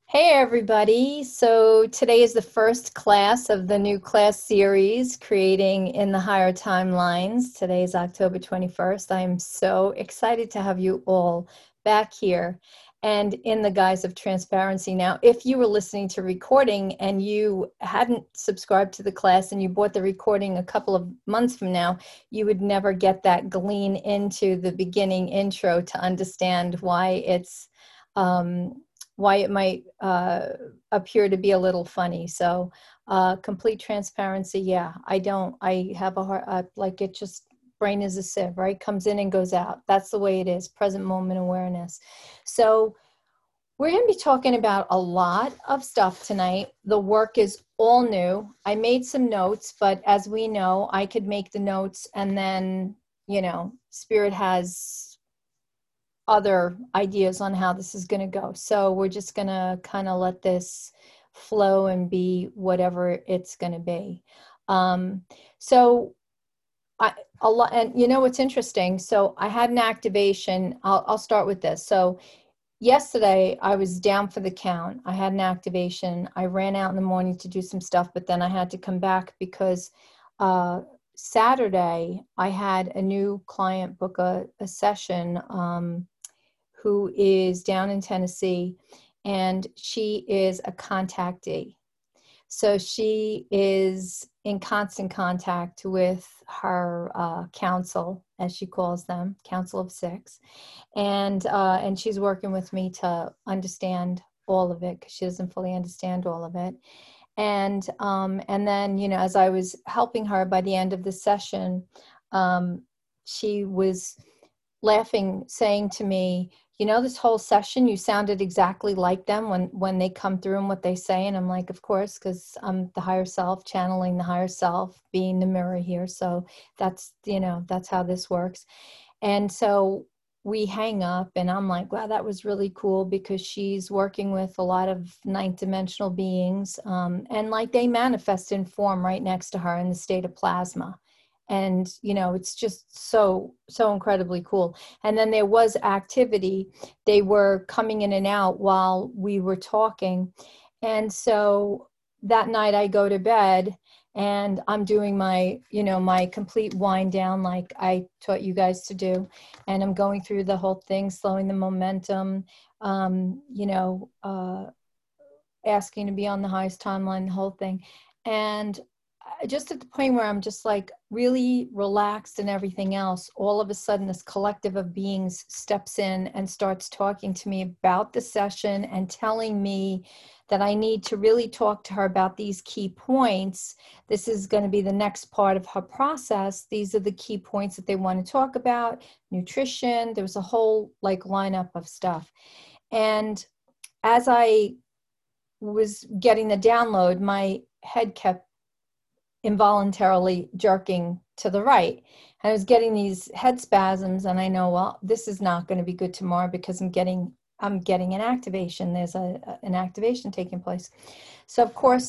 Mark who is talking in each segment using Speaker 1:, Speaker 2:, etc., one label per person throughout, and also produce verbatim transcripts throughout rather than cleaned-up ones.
Speaker 1: Hey everybody. So today is the first class of the new class series, Creating in the Higher Timelines. Today is October twenty-first. I am so excited to have you all back here and in the guise of transparency. Now, if you were listening to recording and you hadn't subscribed to the class and you bought the recording a couple of months from now, you would never get that glean into the beginning intro to understand why it's um, why it might uh, appear to be a little funny. So uh, complete transparency. Yeah, I don't, I have a heart, uh, like it just, brain is a sieve, right? Comes in and goes out. That's the way it is, present moment awareness. So we're going to be talking about a lot of stuff tonight. The work is all new. I made some notes, but as we know, I could make the notes and then, you know, Spirit has other ideas on how this is going to go. So we're just going to kind of let this flow and be whatever it's going to be. Um, so I, a lot, and you know what's interesting? So I had an activation. I'll, I'll start with this. So yesterday I was down for the count. I had an activation. I ran out in the morning to do some stuff, but then I had to come back because uh, Saturday I had a new client book a, a session. Um, who is down in Tennessee, and she is a contactee. So she is in constant contact with her uh, council, as she calls them, Council of Six, and uh, and she's working with me to understand all of it because she doesn't fully understand all of it. And um, and then you know, as I was helping her by the end of the session, um, she was laughing, saying to me, you know, this whole session, you sounded exactly like them when, when they come through and what they say. And I'm like, of course, because I'm the higher self, channeling the higher self, being the mirror here. So that's, you know, that's how this works. And so we hang up and I'm like, wow, that was really cool because she's working with a lot of ninth dimensional beings. Um, and like they manifest in form right next to her in the state of plasma. And, you know, it's just so, so incredibly cool. And then there was activity. They were coming in and out while we were talking. And so that night I go to bed and I'm doing my, you know, my complete wind down like I taught you guys to do. And I'm going through the whole thing, slowing the momentum, um, you know, uh, asking to be on the highest timeline, the whole thing. And just at the point where I'm just like really relaxed and everything else, all of a sudden this collective of beings steps in and starts talking to me about the session and telling me that I need to really talk to her about these key points. This is going to be the next part of her process. These are the key points that they want to talk about. Nutrition. There was a whole like lineup of stuff. And as I was getting the download, my head kept involuntarily jerking to the right. I was getting these head spasms and I know, well, this is not going to be good tomorrow because I'm getting I'm getting an activation. There's a, an activation taking place. So of course,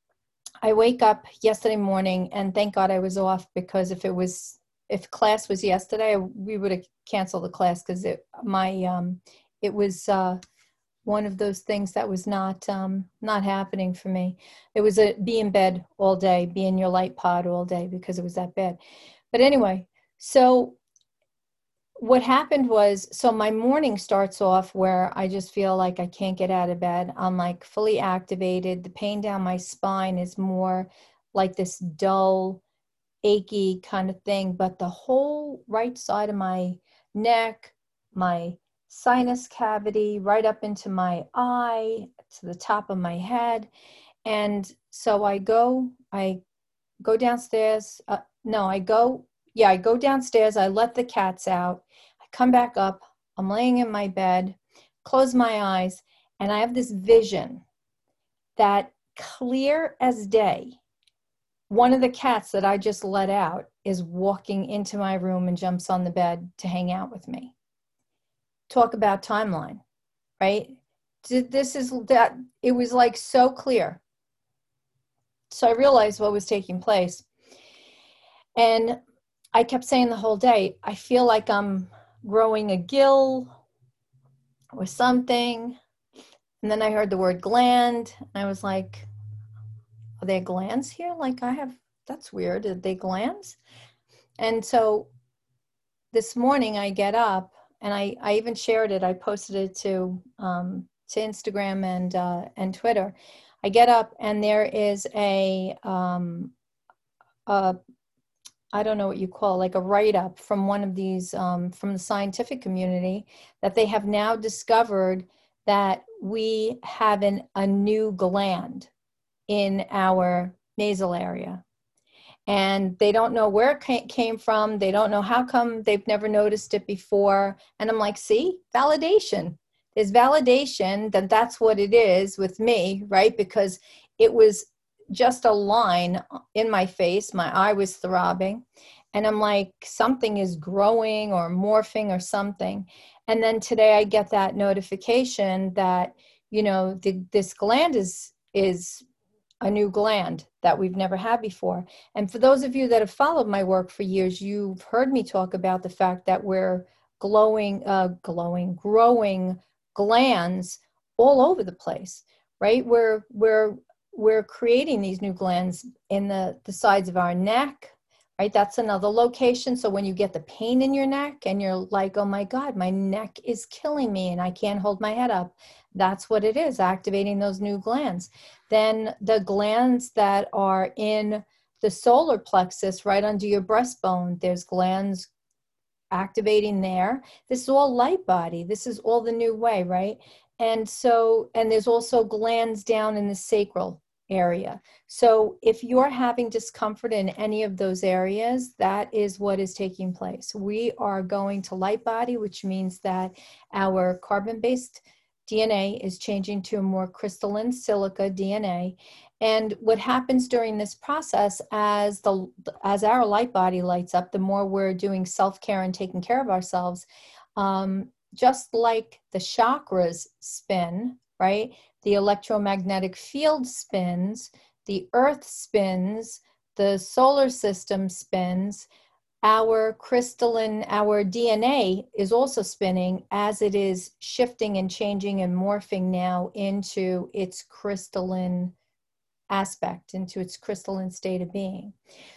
Speaker 1: I wake up yesterday morning and thank God I was off because if it was if class was yesterday, we would have canceled the class because it my um it was uh one of those things that was not um, not happening for me. It was a be in bed all day, be in your light pod all day because it was that bad. But anyway, so what happened was, so my morning starts off where I just feel like I can't get out of bed. I'm like fully activated. The pain down my spine is more like this dull, achy kind of thing, but the whole right side of my neck, my sinus cavity, right up into my eye, to the top of my head. And so I go, I go downstairs. Uh, no, I go, yeah, I go downstairs. I let the cats out. I come back up. I'm laying in my bed, close my eyes, and I have this vision that clear as day, one of the cats that I just let out is walking into my room and jumps on the bed to hang out with me. Talk about timeline, right? This is that it was like so clear. So I realized what was taking place. And I kept saying the whole day, I feel like I'm growing a gill or something. And then I heard the word gland. And I was like, are there glands here? Like I have, that's weird. Are they glands? And so this morning I get up and I, I even shared it. I posted it to, um, to Instagram and, uh, and Twitter. I get up and there is a, um, a I don't know what you call, like a write-up from one of these, um, from the scientific community, that they have now discovered that we have an, a new gland in our nasal area. And they don't know where it came from. They don't know how come they've never noticed it before. And I'm like, see, validation. There's validation that that's what it is with me, right? Because it was just a line in my face. My eye was throbbing. And I'm like, something is growing or morphing or something. And then today I get that notification that, you know, the, this gland is, is a new gland that we've never had before. And for those of you that have followed my work for years, you've heard me talk about the fact that we're glowing, uh, glowing, growing glands all over the place, right? We're, we're, we're creating these new glands in the, the sides of our neck, right? That's another location. So when you get the pain in your neck and you're like, oh my God, my neck is killing me and I can't hold my head up. That's what it is, activating those new glands. Then the glands that are in the solar plexus, right under your breastbone, there's glands activating there. This is all light body. This is all the new way, right? And so, and there's also glands down in the sacral area. So if you're having discomfort in any of those areas, that is what is taking place. We are going to light body, which means that our carbon-based D N A is changing to a more crystalline silica D N A. And what happens during this process, as the as our light body lights up, the more we're doing self-care and taking care of ourselves, um, just like the chakras spin, right? The electromagnetic field spins, the earth spins, the solar system spins, our crystalline, our D N A is also spinning as it is shifting and changing and morphing now into its crystalline aspect, into its crystalline state of being.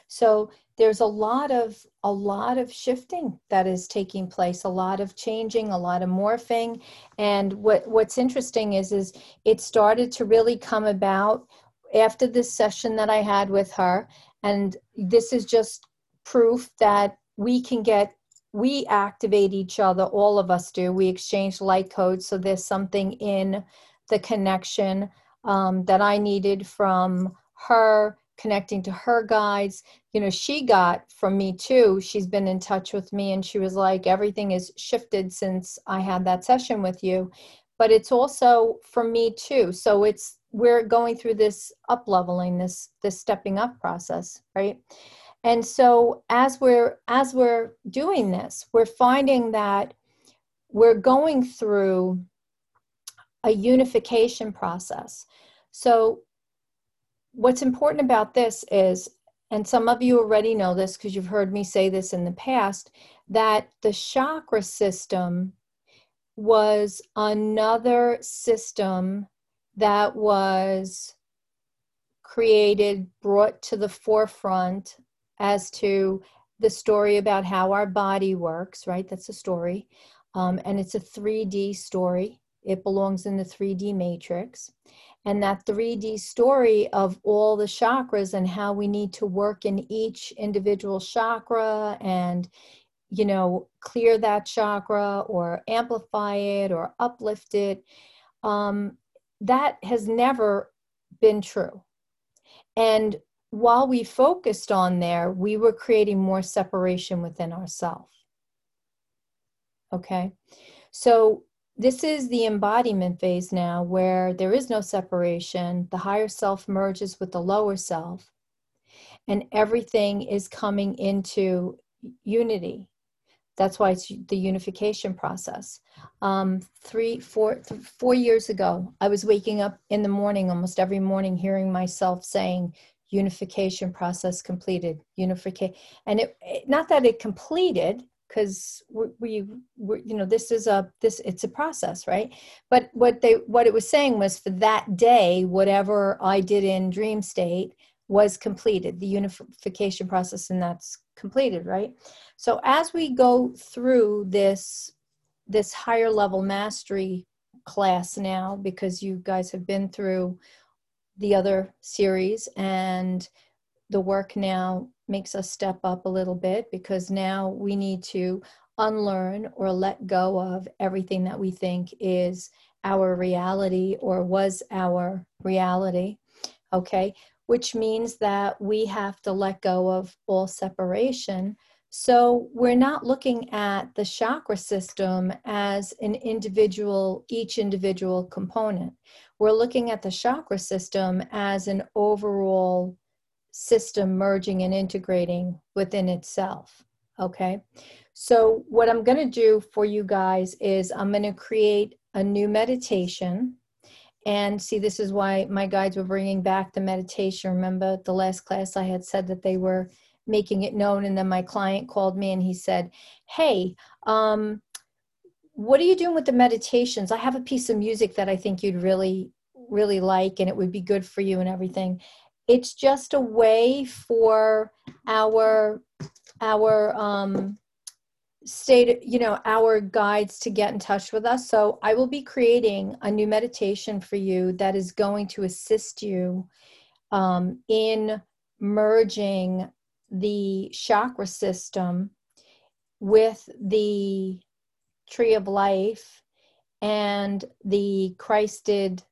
Speaker 1: So there's a lot of a lot of shifting that is taking place, a lot of changing, a lot of morphing. And what what's interesting is is it started to really come about after this session that I had with her. And this is just proof that we can get we activate each other, all of us do. We exchange light codes. So there's something in the connection um, that I needed from her, connecting to her guides. You know, she got from me too. She's been in touch with me and she was like, everything is shifted since I had that session with you. But it's also for me too. So it's, we're going through this up leveling, this, this stepping up process, right? And so as we're, as we're doing this, we're finding that we're going through a unification process. So what's important about this is, and some of you already know this because you've heard me say this in the past, that the chakra system was another system that was created, brought to the forefront as to the story about how our body works, right? That's a story. Um, and it's a three D story. It belongs in the three D matrix. And that three D story of all the chakras and how we need to work in each individual chakra and, you know, clear that chakra or amplify it or uplift it, um, that has never been true. And while we focused on there, we were creating more separation within ourselves. Okay, so this is the embodiment phase now where there is no separation. The higher self merges with the lower self and everything is coming into unity. That's why it's the unification process. Um, three, four, th- four years ago, I was waking up in the morning, almost every morning, hearing myself saying, unification process completed, unification. And it, it, not that it completed, because we, we we you know, this is a this it's a process, right? But what they what it was saying was for that day, whatever I did in dream state was completed, the unification process, and that's completed, right? So as we go through this this higher level mastery class now, because you guys have been through the other series, and the work now makes us step up a little bit, because now we need to unlearn or let go of everything that we think is our reality or was our reality, okay? Which means that we have to let go of all separation. So we're not looking at the chakra system as an individual, each individual component. We're looking at the chakra system as an overall system merging and integrating within itself, okay? So what I'm going to do for you guys is I'm going to create a new meditation. And see, this is why my guides were bringing back the meditation. Remember the last class I had said that they were making it known, and then my client called me and he said, hey, um, what are you doing with the meditations? I have a piece of music that I think you'd really, really like, and it would be good for you and everything. It's just a way for our, our, um, state, you know, our guides to get in touch with us. So I will be creating a new meditation for you that is going to assist you um, in merging the chakra system with the tree of life and the Christed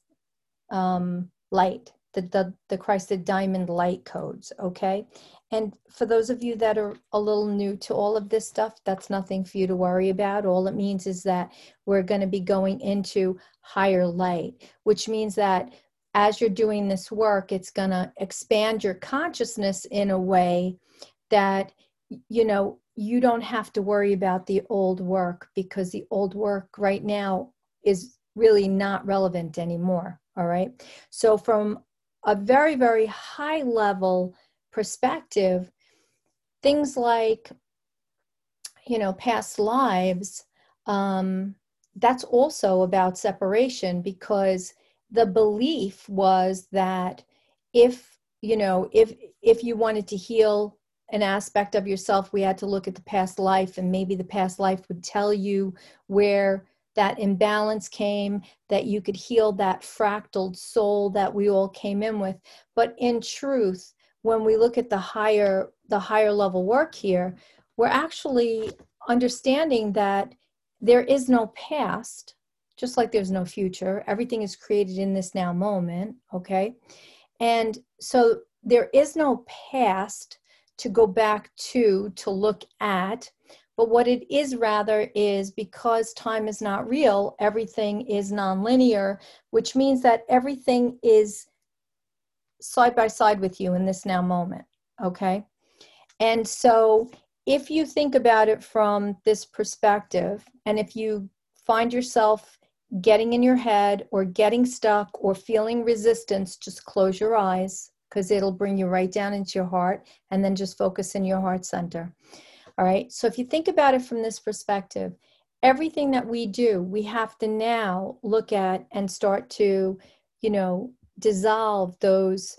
Speaker 1: um, light, the, the, the Christed diamond light codes, okay? And for those of you that are a little new to all of this stuff, that's nothing for you to worry about. All it means is that we're going to be going into higher light, which means that as you're doing this work, it's going to expand your consciousness in a way that, you know, you don't have to worry about the old work, because the old work right now is really not relevant anymore, all right? So from a very, very high level perspective, things like, you know, past lives, um, that's also about separation, because the belief was that if, you know, if if you wanted to heal an aspect of yourself, we had to look at the past life, and maybe the past life would tell you where that imbalance came, that you could heal that fractaled soul that we all came in with. But in truth, when we look at the higher, the higher level work here, we're actually understanding that there is no past, just like there's no future. Everything is created in this now moment, okay? And so there is no past to go back to, to look at. But what it is rather is, because time is not real, everything is nonlinear, which means that everything is side by side with you in this now moment, okay? And so if you think about it from this perspective, and if you find yourself getting in your head or getting stuck or feeling resistance, just close your eyes, because it'll bring you right down into your heart, and then just focus in your heart center. All right. So if you think about it from this perspective, everything that we do, we have to now look at and start to, you know, dissolve those,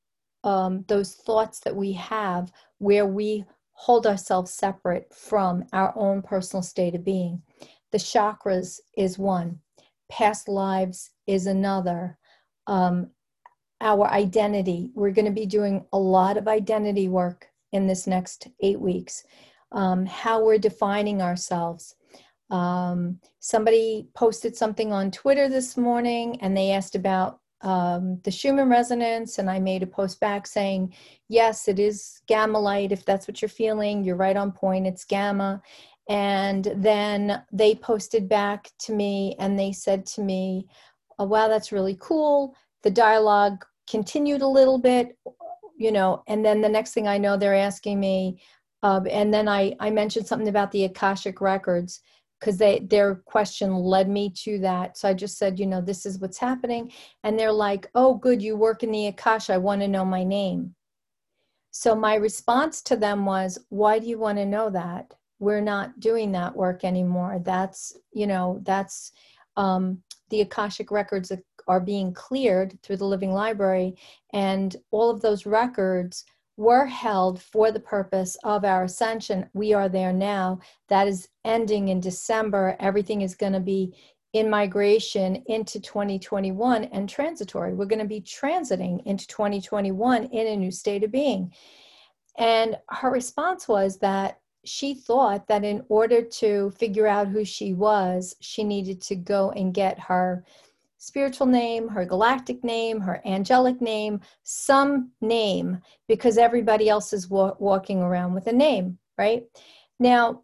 Speaker 1: um, those thoughts that we have where we hold ourselves separate from our own personal state of being. The chakras is one. Past lives is another. Um, our identity, we're going to be doing a lot of identity work in this next eight weeks. Um, how we're defining ourselves. Um, somebody posted something on Twitter this morning, and they asked about um, the Schumann resonance, and I made a post back saying, yes, it is gamma light. If that's what you're feeling, you're right on point. It's gamma. And then they posted back to me, and they said to me, oh, wow, that's really cool. The dialogue continued a little bit, you know, and then the next thing I know, they're asking me, Uh, and then I, I mentioned something about the Akashic records, because they their question led me to that. So I just said, you know, this is what's happening. And they're like, oh, good, you work in the Akasha. I want to know my name. So my response to them was, why do you want to know that? we're not doing that work anymore. That's, you know, that's um, the Akashic records are being cleared through the Living Library, and all of those records were held for the purpose of our ascension. We are there now. That is ending in December. Everything is going to be in migration into twenty twenty-one and transitory. We're going to be transiting into twenty twenty-one in a new state of being. And her response was that she thought that in order to figure out who she was, she needed to go and get her spiritual name, her galactic name, her angelic name, some name, because everybody else is wa- walking around with a name, right? Now,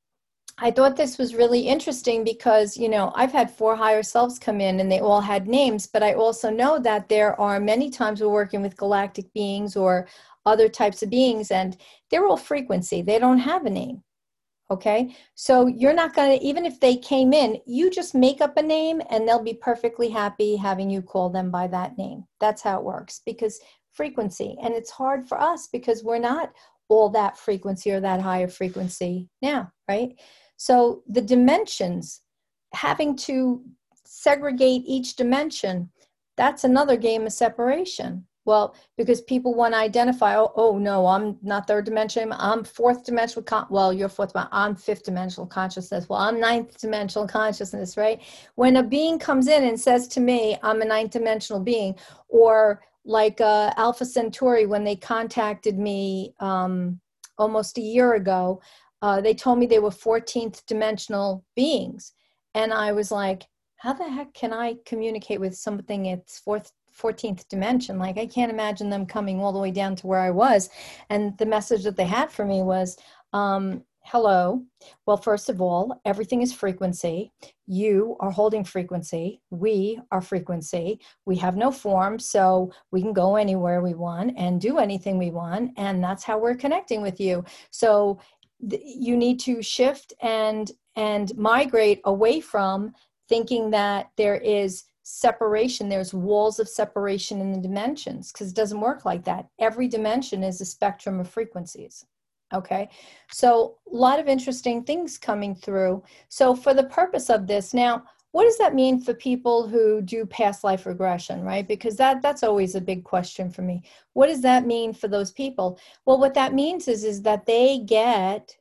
Speaker 1: I thought this was really interesting because, you know, I've had four higher selves come in and they all had names, but I also know that there are many times we're working with galactic beings or other types of beings, and they're all frequency. They don't have a name. Okay, so you're not going to, even if they came in, you just make up a name and they'll be perfectly happy having you call them by that name. That's how it works, because frequency. And it's hard for us because we're not all that frequency or that higher frequency now, right? So the dimensions, having to segregate each dimension, that's another game of separation. Well, because people want to identify, oh, oh no, I'm not third dimension, I'm fourth dimensional, con- well, you're fourth, I'm fifth dimensional consciousness, well, I'm ninth dimensional consciousness, right? When a being comes in and says to me, I'm a ninth dimensional being, or like uh, Alpha Centauri, when they contacted me um, almost a year ago, uh, they told me they were fourteenth dimensional beings. And I was like, how the heck can I communicate with something that's fourth fourteenth dimension? Like, I can't imagine them coming all the way down to where I was. And the message that they had for me was, um, hello, well, first of all, everything is frequency. You are holding frequency. We are frequency. We have no form, so we can go anywhere we want and do anything we want. And that's how we're connecting with you. So th- you need to shift and and migrate away from thinking that there is separation, there's walls of separation in the dimensions, because it doesn't work like that. Every dimension is a spectrum of frequencies. Okay, so a lot of interesting things coming through. So for the purpose of this, now, what does that mean for people who do past life regression, right? Because that that's always a big question for me. What does that mean for those people? Well, what that means is, is that they get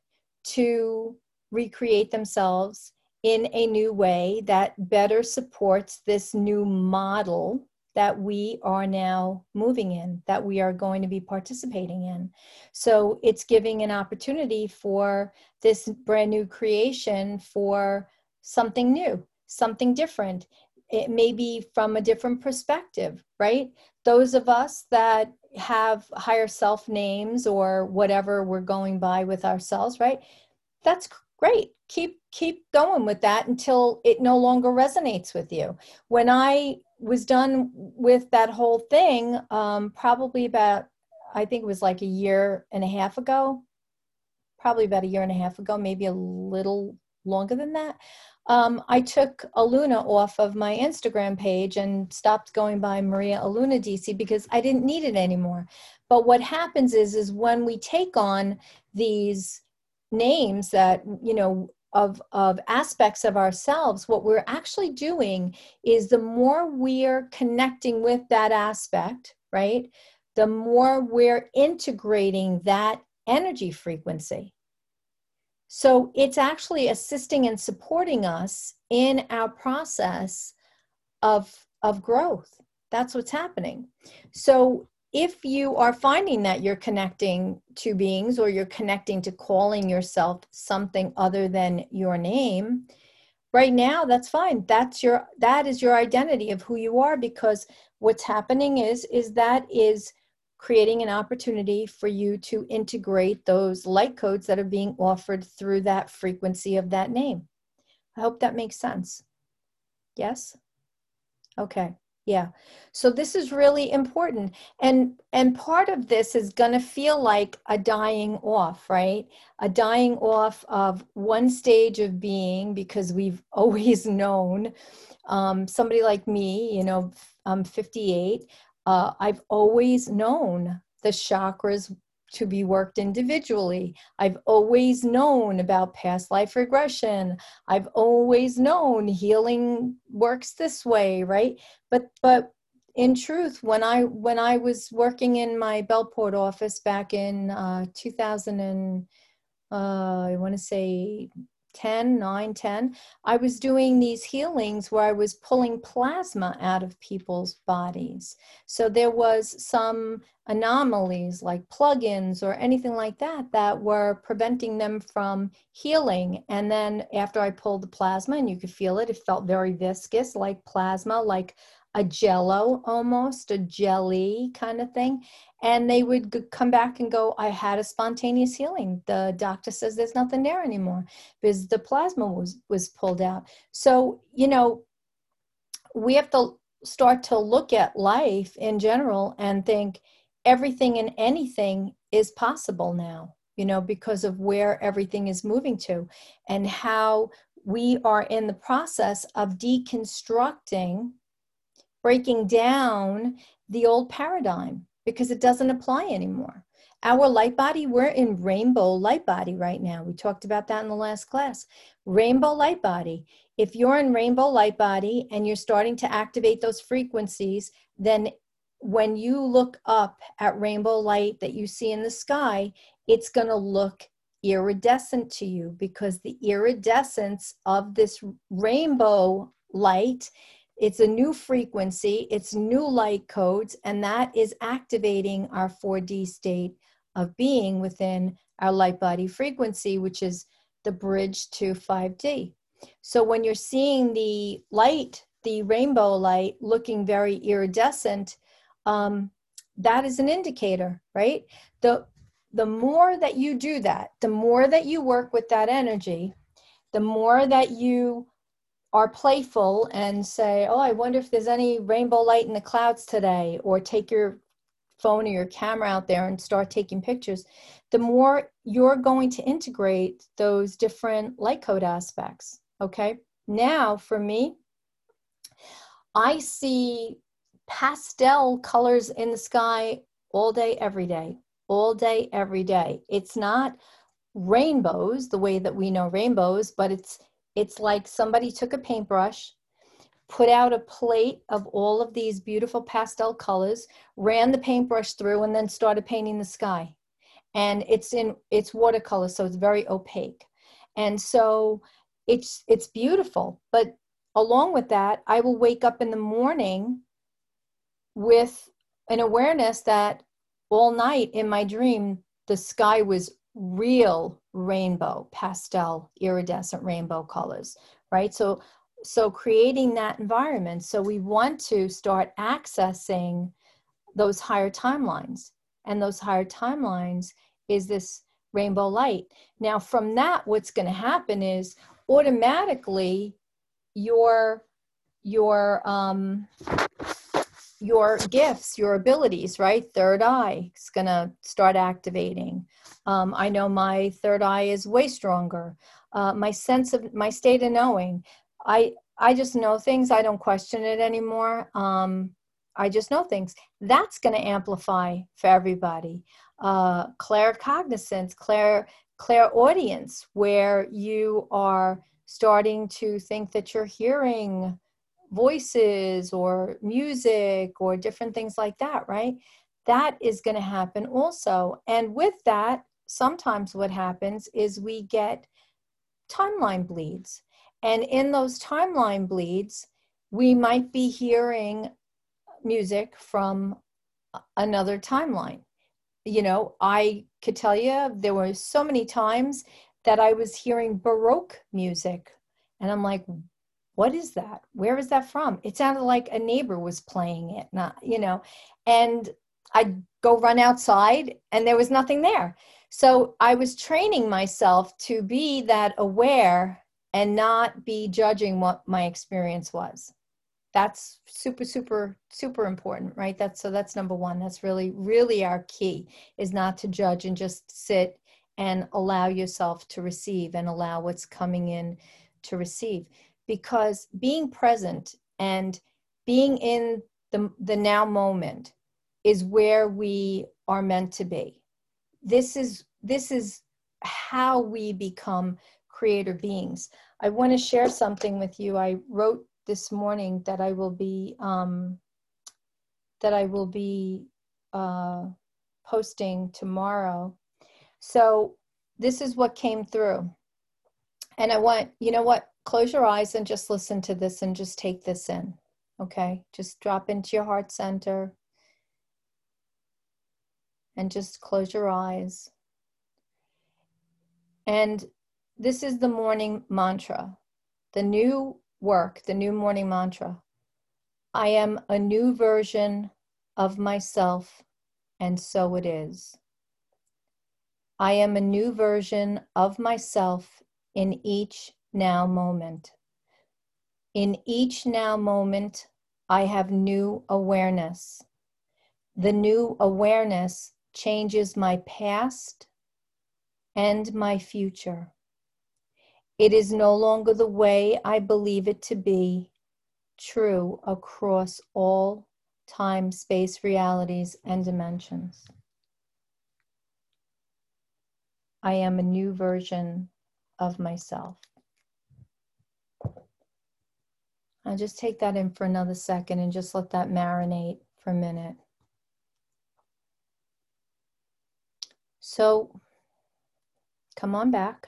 Speaker 1: to recreate themselves in a new way that better supports this new model that we are now moving in, that we are going to be participating in. So it's giving an opportunity for this brand new creation for something new, something different. It may be from a different perspective, right? Those of us that have higher self names or whatever we're going by with ourselves, right? That's great. Keep keep going with that until it no longer resonates with you. When I was done with that whole thing, um, probably about, I think it was like a year and a half ago, probably about a year and a half ago, maybe a little longer than that, um, I took Aluna off of my Instagram page and stopped going by Maria Aluna D C because I didn't need it anymore. But what happens is, is when we take on these names that, you know, of, of aspects of ourselves, what we're actually doing is the more we're connecting with that aspect, right, the more we're integrating that energy frequency. So it's actually assisting and supporting us in our process of, of growth. That's what's happening. So if you are finding that you're connecting to beings, or you're connecting to calling yourself something other than your name, right now, that's fine. That's your, that is your identity of who you are, because what's happening is, is that is creating an opportunity for you to integrate those light codes that are being offered through that frequency of that name. I hope that makes sense. Yes? Okay. Yeah. So this is really important. And and part of this is going to feel like a dying off, right? A dying off of one stage of being, because we've always known, um, somebody like me, you know, I'm fifty-eight. Uh, I've always known the chakras to be worked individually. I've always known about past life regression. I've always known healing works this way, right? But but in truth, when I when I was working in my Bellport office back in uh, two thousand and uh, I want to say ten, nine, ten, I was doing these healings where I was pulling plasma out of people's bodies. So there was some anomalies like plugins or anything like that that were preventing them from healing. And then after I pulled the plasma, and you could feel it, it felt very viscous, like plasma, like a jello almost, a jelly kind of thing. And they would g- come back and go, I had a spontaneous healing. The doctor says there's nothing there anymore because the plasma was, was pulled out. So, you know, we have to start to look at life in general and think everything and anything is possible now, you know, because of where everything is moving to and how we are in the process of deconstructing, breaking down the old paradigm because it doesn't apply anymore. Our light body, we're in rainbow light body right now. We talked about that in the last class. Rainbow light body. If you're in rainbow light body and you're starting to activate those frequencies, then when you look up at rainbow light that you see in the sky, it's going to look iridescent to you because the iridescence of this rainbow light, it's a new frequency, it's new light codes, and that is activating our four D state of being within our light body frequency, which is the bridge to five D. So when you're seeing the light, the rainbow light looking very iridescent, um, that is an indicator, right? The, the more that you do that, the more that you work with that energy, the more that you are playful and say, oh, I wonder if there's any rainbow light in the clouds today, or take your phone or your camera out there and start taking pictures, the more you're going to integrate those different light code aspects, okay? Now, for me, I see pastel colors in the sky all day, every day, all day, every day. It's not rainbows the way that we know rainbows, but it's it's like somebody took a paintbrush, put out a plate of all of these beautiful pastel colors, ran the paintbrush through, and then started painting the sky. And it's in it's watercolor, so it's very opaque. And so it's it's beautiful. But along with that, I will wake up in the morning with an awareness that all night in my dream, the sky was real rainbow, pastel, iridescent rainbow colors, right? So, so creating that environment. So we want to start accessing those higher timelines, and those higher timelines is this rainbow light. Now, from that, what's going to happen is automatically your your um, your gifts, your abilities, right? Third eye is going to start activating. Um, I know my third eye is way stronger. Uh, my sense of my state of knowing, I I just know things. I don't question it anymore. Um, I just know things. That's going to amplify for everybody. Uh, claircognizance, clair clairaudience, where you are starting to think that you're hearing voices or music or different things like that, right? That is going to happen also. And with that, sometimes what happens is we get timeline bleeds. And in those timeline bleeds, we might be hearing music from another timeline. You know, I could tell you there were so many times that I was hearing Baroque music. And I'm like, what is that? Where is that from? It sounded like a neighbor was playing it, not, you know, and I'd go run outside and there was nothing there. So I was training myself to be that aware and not be judging what my experience was. That's super, super, super important, right? That's, so that's number one. That's really, really our key, is not to judge and just sit and allow yourself to receive and allow what's coming in to receive. Because being present and being in the, the now moment is where we are meant to be. this is this is how we become creator beings. I want to share something with you. I wrote this morning that I will be um, that I will be uh, posting tomorrow. So this is what came through. And I want, you know what, close your eyes and just listen to this and just take this in, okay? Just drop into your heart center and just close your eyes. And this is the morning mantra, the new work, the new morning mantra. I am a new version of myself, and so it is. I am a new version of myself in each now moment. In each now moment, I have new awareness. The new awareness changes my past and my future. It is no longer the way I believe it to be, true across all time, space, realities, and dimensions. I am a new version of myself. I'll just take that in for another second and just let that marinate for a minute. So, come on back.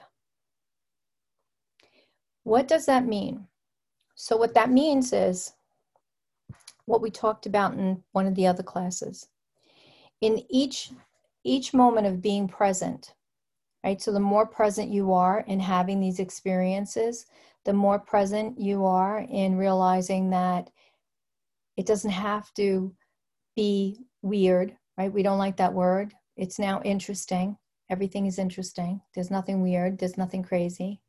Speaker 1: What does that mean? So what that means is what we talked about in one of the other classes. In each, each moment of being present, right? So the more present you are in having these experiences, the more present you are in realizing that it doesn't have to be weird, right? We don't like that word. It's now interesting. Everything is interesting. There's nothing weird. There's nothing crazy.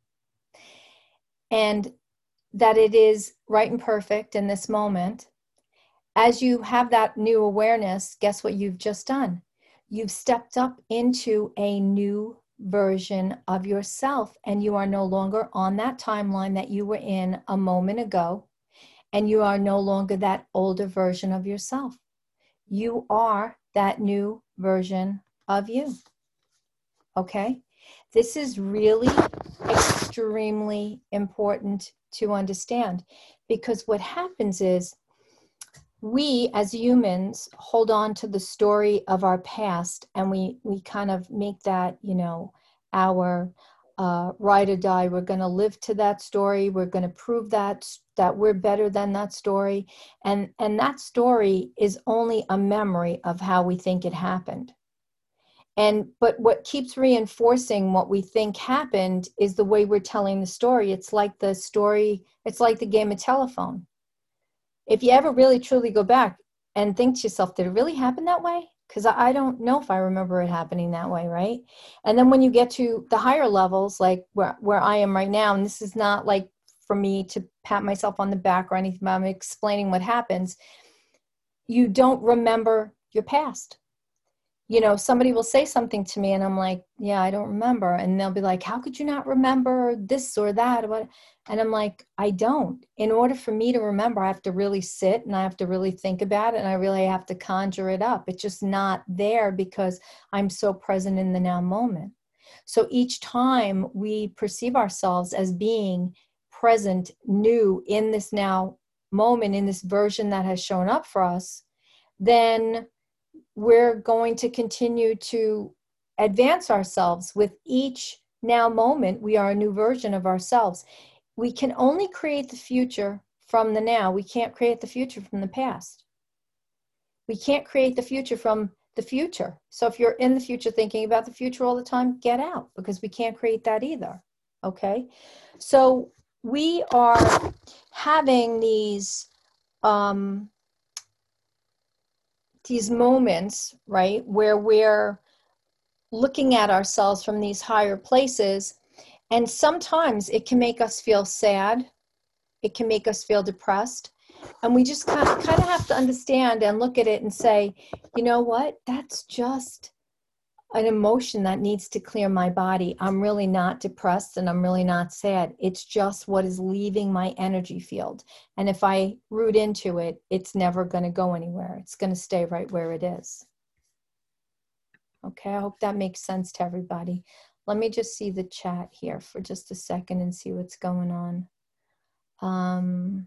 Speaker 1: And that it is right and perfect in this moment. As you have that new awareness, guess what you've just done? You've stepped up into a new version of yourself, and you are no longer on that timeline that you were in a moment ago, and you are no longer that older version of yourself. You are that new version of you. Okay? This is really extremely important to understand, because what happens is we as humans hold on to the story of our past, and we we kind of make that, you know, our uh, ride or die. We're going to live to that story. We're going to prove that that we're better than that story, and and that story is only a memory of how we think it happened. And but what keeps reinforcing what we think happened is the way we're telling the story. It's like the story, it's like the game of telephone. If you ever really truly go back and think to yourself, did it really happen that way? Because I don't know if I remember it happening that way, right? And then when you get to the higher levels, like where, where I am right now, and this is not like for me to pat myself on the back or anything, I'm explaining what happens. You don't remember your past. You know, somebody will say something to me and I'm like, yeah, I don't remember. And they'll be like, how could you not remember this or that? And I'm like, I don't. In order for me to remember, I have to really sit and I have to really think about it. And I really have to conjure it up. It's just not there because I'm so present in the now moment. So each time we perceive ourselves as being present, new in this now moment, in this version that has shown up for us, then we're going to continue to advance ourselves. With each now moment, we are a new version of ourselves. We can only create the future from the now. We can't create the future from the past. We can't create the future from the future. So if you're in the future thinking about the future all the time, get out, because we can't create that either. Okay? So we are having these um, these moments, right, where we're looking at ourselves from these higher places. And sometimes it can make us feel sad. It can make us feel depressed. And we just kind of, kind of have to understand and look at it and say, you know what, that's just an emotion that needs to clear my body. I'm really not depressed and I'm really not sad. It's just what is leaving my energy field. And if I root into it, it's never going to go anywhere. It's going to stay right where it is. Okay, I hope that makes sense to everybody. Let me just see the chat here for just a second and see what's going on. Um,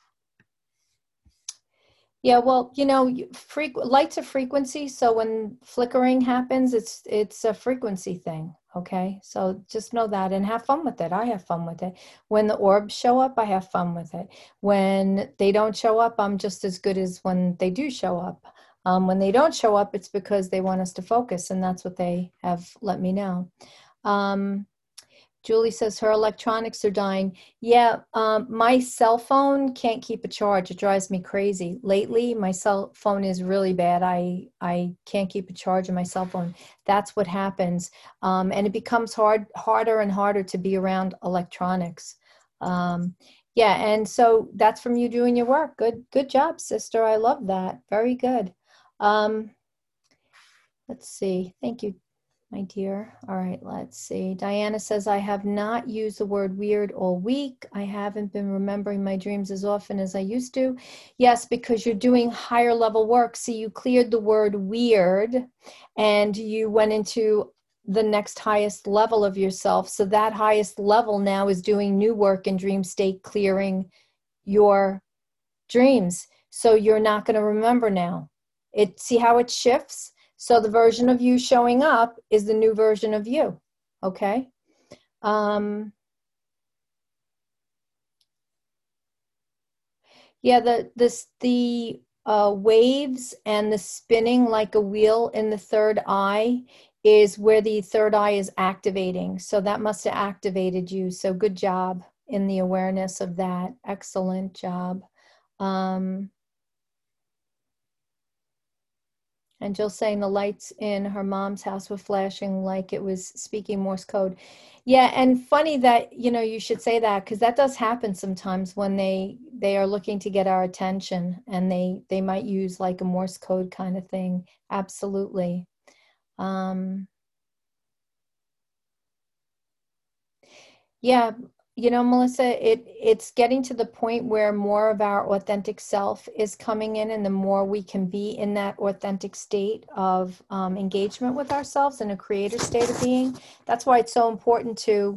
Speaker 1: yeah, well, you know, freq light's a frequency, so when flickering happens, it's it's a frequency thing, okay? So just know that and have fun with it. I have fun with it. When the orbs show up, I have fun with it. When they don't show up, I'm just as good as when they do show up. Um, when they don't show up, it's because they want us to focus, and that's what they have let me know. Um, Julie says her electronics are dying. Yeah, um, my cell phone can't keep a charge. It drives me crazy. Lately, my cell phone is really bad. I, I can't keep a charge on my cell phone. That's what happens. Um, and it becomes hard, harder and harder to be around electronics. Um, yeah, and so that's from you doing your work. Good, good job, sister. I love that. Very good. Um, let's see. Thank you, my dear. All right, let's see. Diana says, I have not used the word weird all week. I haven't been remembering my dreams as often as I used to. Yes, because you're doing higher level work. See, you cleared the word weird and you went into the next highest level of yourself. So that highest level now is doing new work in dream state, clearing your dreams. So you're not going to remember now. It, see how it shifts? So the version of you showing up is the new version of you, okay? Um, yeah, the, this, the uh, waves and the spinning like a wheel in the third eye is where the third eye is activating. So that must have activated you. So good job in the awareness of that. Excellent job. Um, And Jill saying the lights in her mom's house were flashing like it was speaking Morse code. Yeah, and funny that, you know, you should say that because that does happen sometimes when they they are looking to get our attention and they they might use like a Morse code kind of thing. Absolutely. Um, yeah, you know, Melissa, it it's getting to the point where more of our authentic self is coming in, and the more we can be in that authentic state of um, engagement with ourselves in a creator state of being. That's why it's so important to,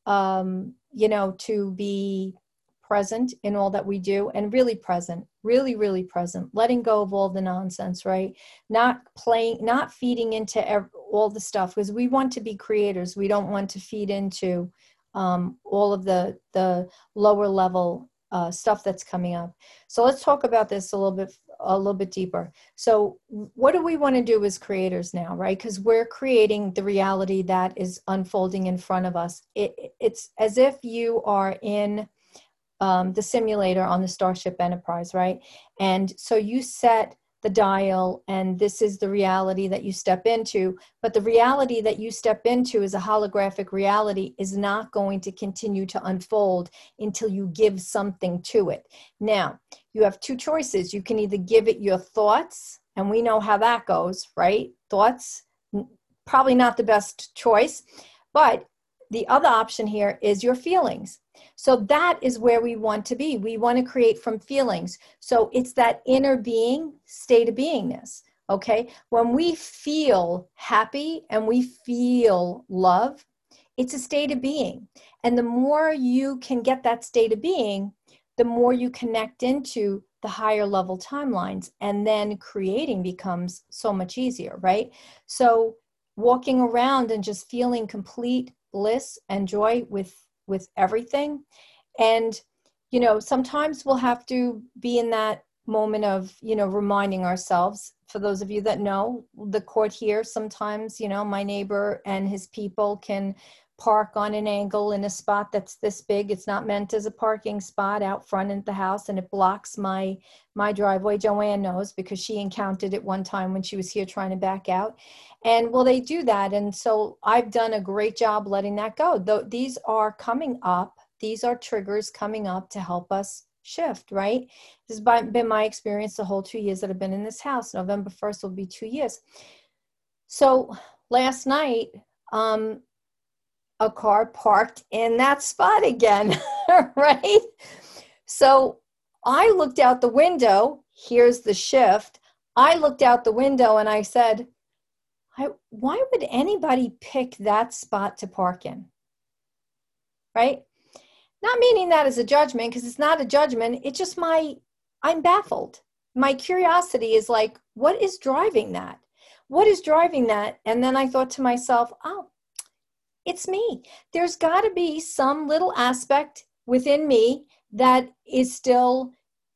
Speaker 1: um, you know, to be present in all that we do and really present, really, really present, letting go of all the nonsense, right? Not playing, not feeding into ev- all the stuff because we want to be creators. We don't want to feed into um, all of the, the lower level uh, stuff that's coming up. So let's talk about this a little bit, a little bit deeper. So what do we want to do as creators now, right? Because we're creating the reality that is unfolding in front of us. It, it's as if you are in um, the simulator on the Starship Enterprise, right? And so you set the dial and this is the reality that you step into, but the reality that you step into is a holographic reality is not going to continue to unfold until you give something to it. Now, you have two choices. You can either give it your thoughts, and we know how that goes, right? Thoughts, probably not the best choice, but the other option here is your feelings. So that is where we want to be. We want to create from feelings. So it's that inner being, state of beingness. Okay. When we feel happy and we feel love, it's a state of being. And the more you can get that state of being, the more you connect into the higher level timelines, and then creating becomes so much easier, right? So walking around and just feeling complete bliss and joy with with everything. And you know, sometimes we'll have to be in that moment of, you know, reminding ourselves. For those of you that know, the court here, sometimes, you know, my neighbor and his people can park on an angle in a spot that's this big. It's not meant as a parking spot out front at the house, and it blocks my my driveway. Joanne knows because she encountered it one time when she was here trying to back out. And well, they do that. And so I've done a great job letting that go. Though these are coming up, these are triggers coming up to help us shift, right? This has been my experience the whole two years that I've been in this house. November first will be two years. So last night, um, a car parked in that spot again, right? So I looked out the window. Here's the shift. I looked out the window and I said, I, why would anybody pick that spot to park in? Right? Not meaning that as a judgment, because it's not a judgment. It's just my, I'm baffled. My curiosity is like, what is driving that? What is driving that? And then I thought to myself, oh, it's me. There's got to be some little aspect within me that is still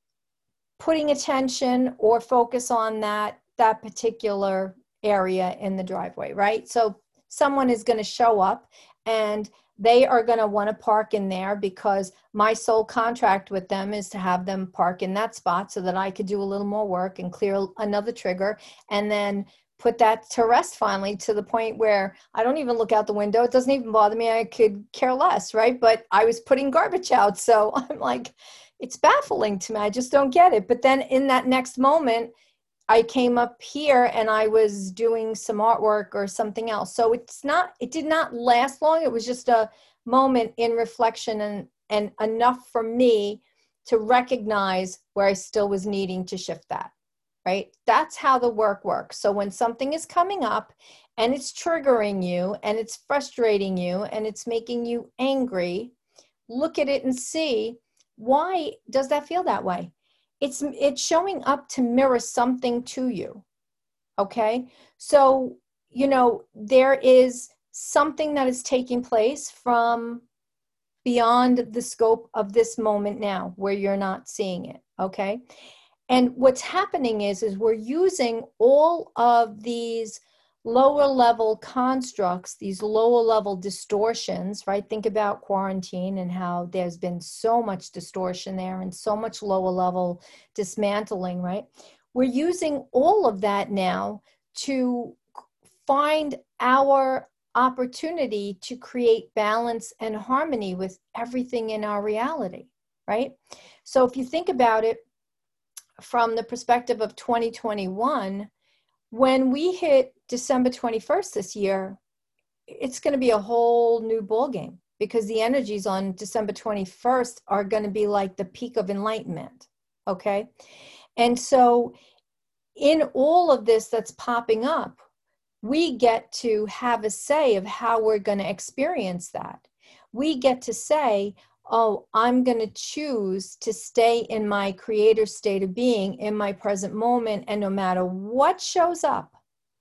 Speaker 1: putting attention or focus on that, that particular area in the driveway, right? So someone is going to show up and they are going to want to park in there because my sole contract with them is to have them park in that spot so that I could do a little more work and clear another trigger and then put that to rest finally, to the point where I don't even look out the window. It doesn't even bother me. I could care less, right? But I was putting garbage out. So I'm like, it's baffling to me. I just don't get it. But then in that next moment, I came up here and I was doing some artwork or something else. So it's not, it did not last long. It was just a moment in reflection and, and enough for me to recognize where I still was needing to shift that, right? That's how the work works. So when something is coming up and it's triggering you and it's frustrating you and it's making you angry, look at it and see, why does that feel that way? It's it's showing up to mirror something to you, okay? So, you know, there is something that is taking place from beyond the scope of this moment now where you're not seeing it, okay? And what's happening is, is we're using all of these lower level constructs, these lower level distortions, right? Think about quarantine and how there's been so much distortion there and so much lower level dismantling, right? We're using all of that now to find our opportunity to create balance and harmony with everything in our reality, right? So if you think about it from the perspective of twenty twenty-one, when we hit December twenty-first this year, it's going to be a whole new ballgame because the energies on December twenty-first are going to be like the peak of enlightenment, okay? And so in all of this that's popping up, we get to have a say of how we're going to experience that. We get to say, oh, I'm going to choose to stay in my creator state of being in my present moment. And no matter what shows up,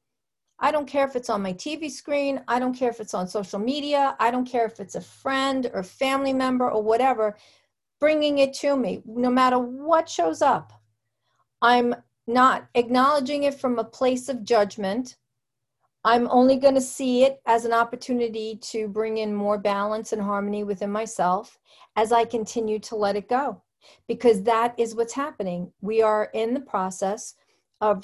Speaker 1: I don't care if it's on my T V screen. I don't care if it's on social media. I don't care if it's a friend or family member or whatever, bringing it to me. No matter what shows up, I'm not acknowledging it from a place of judgment. I'm only going to see it as an opportunity to bring in more balance and harmony within myself as I continue to let it go, because that is what's happening. We are in the process of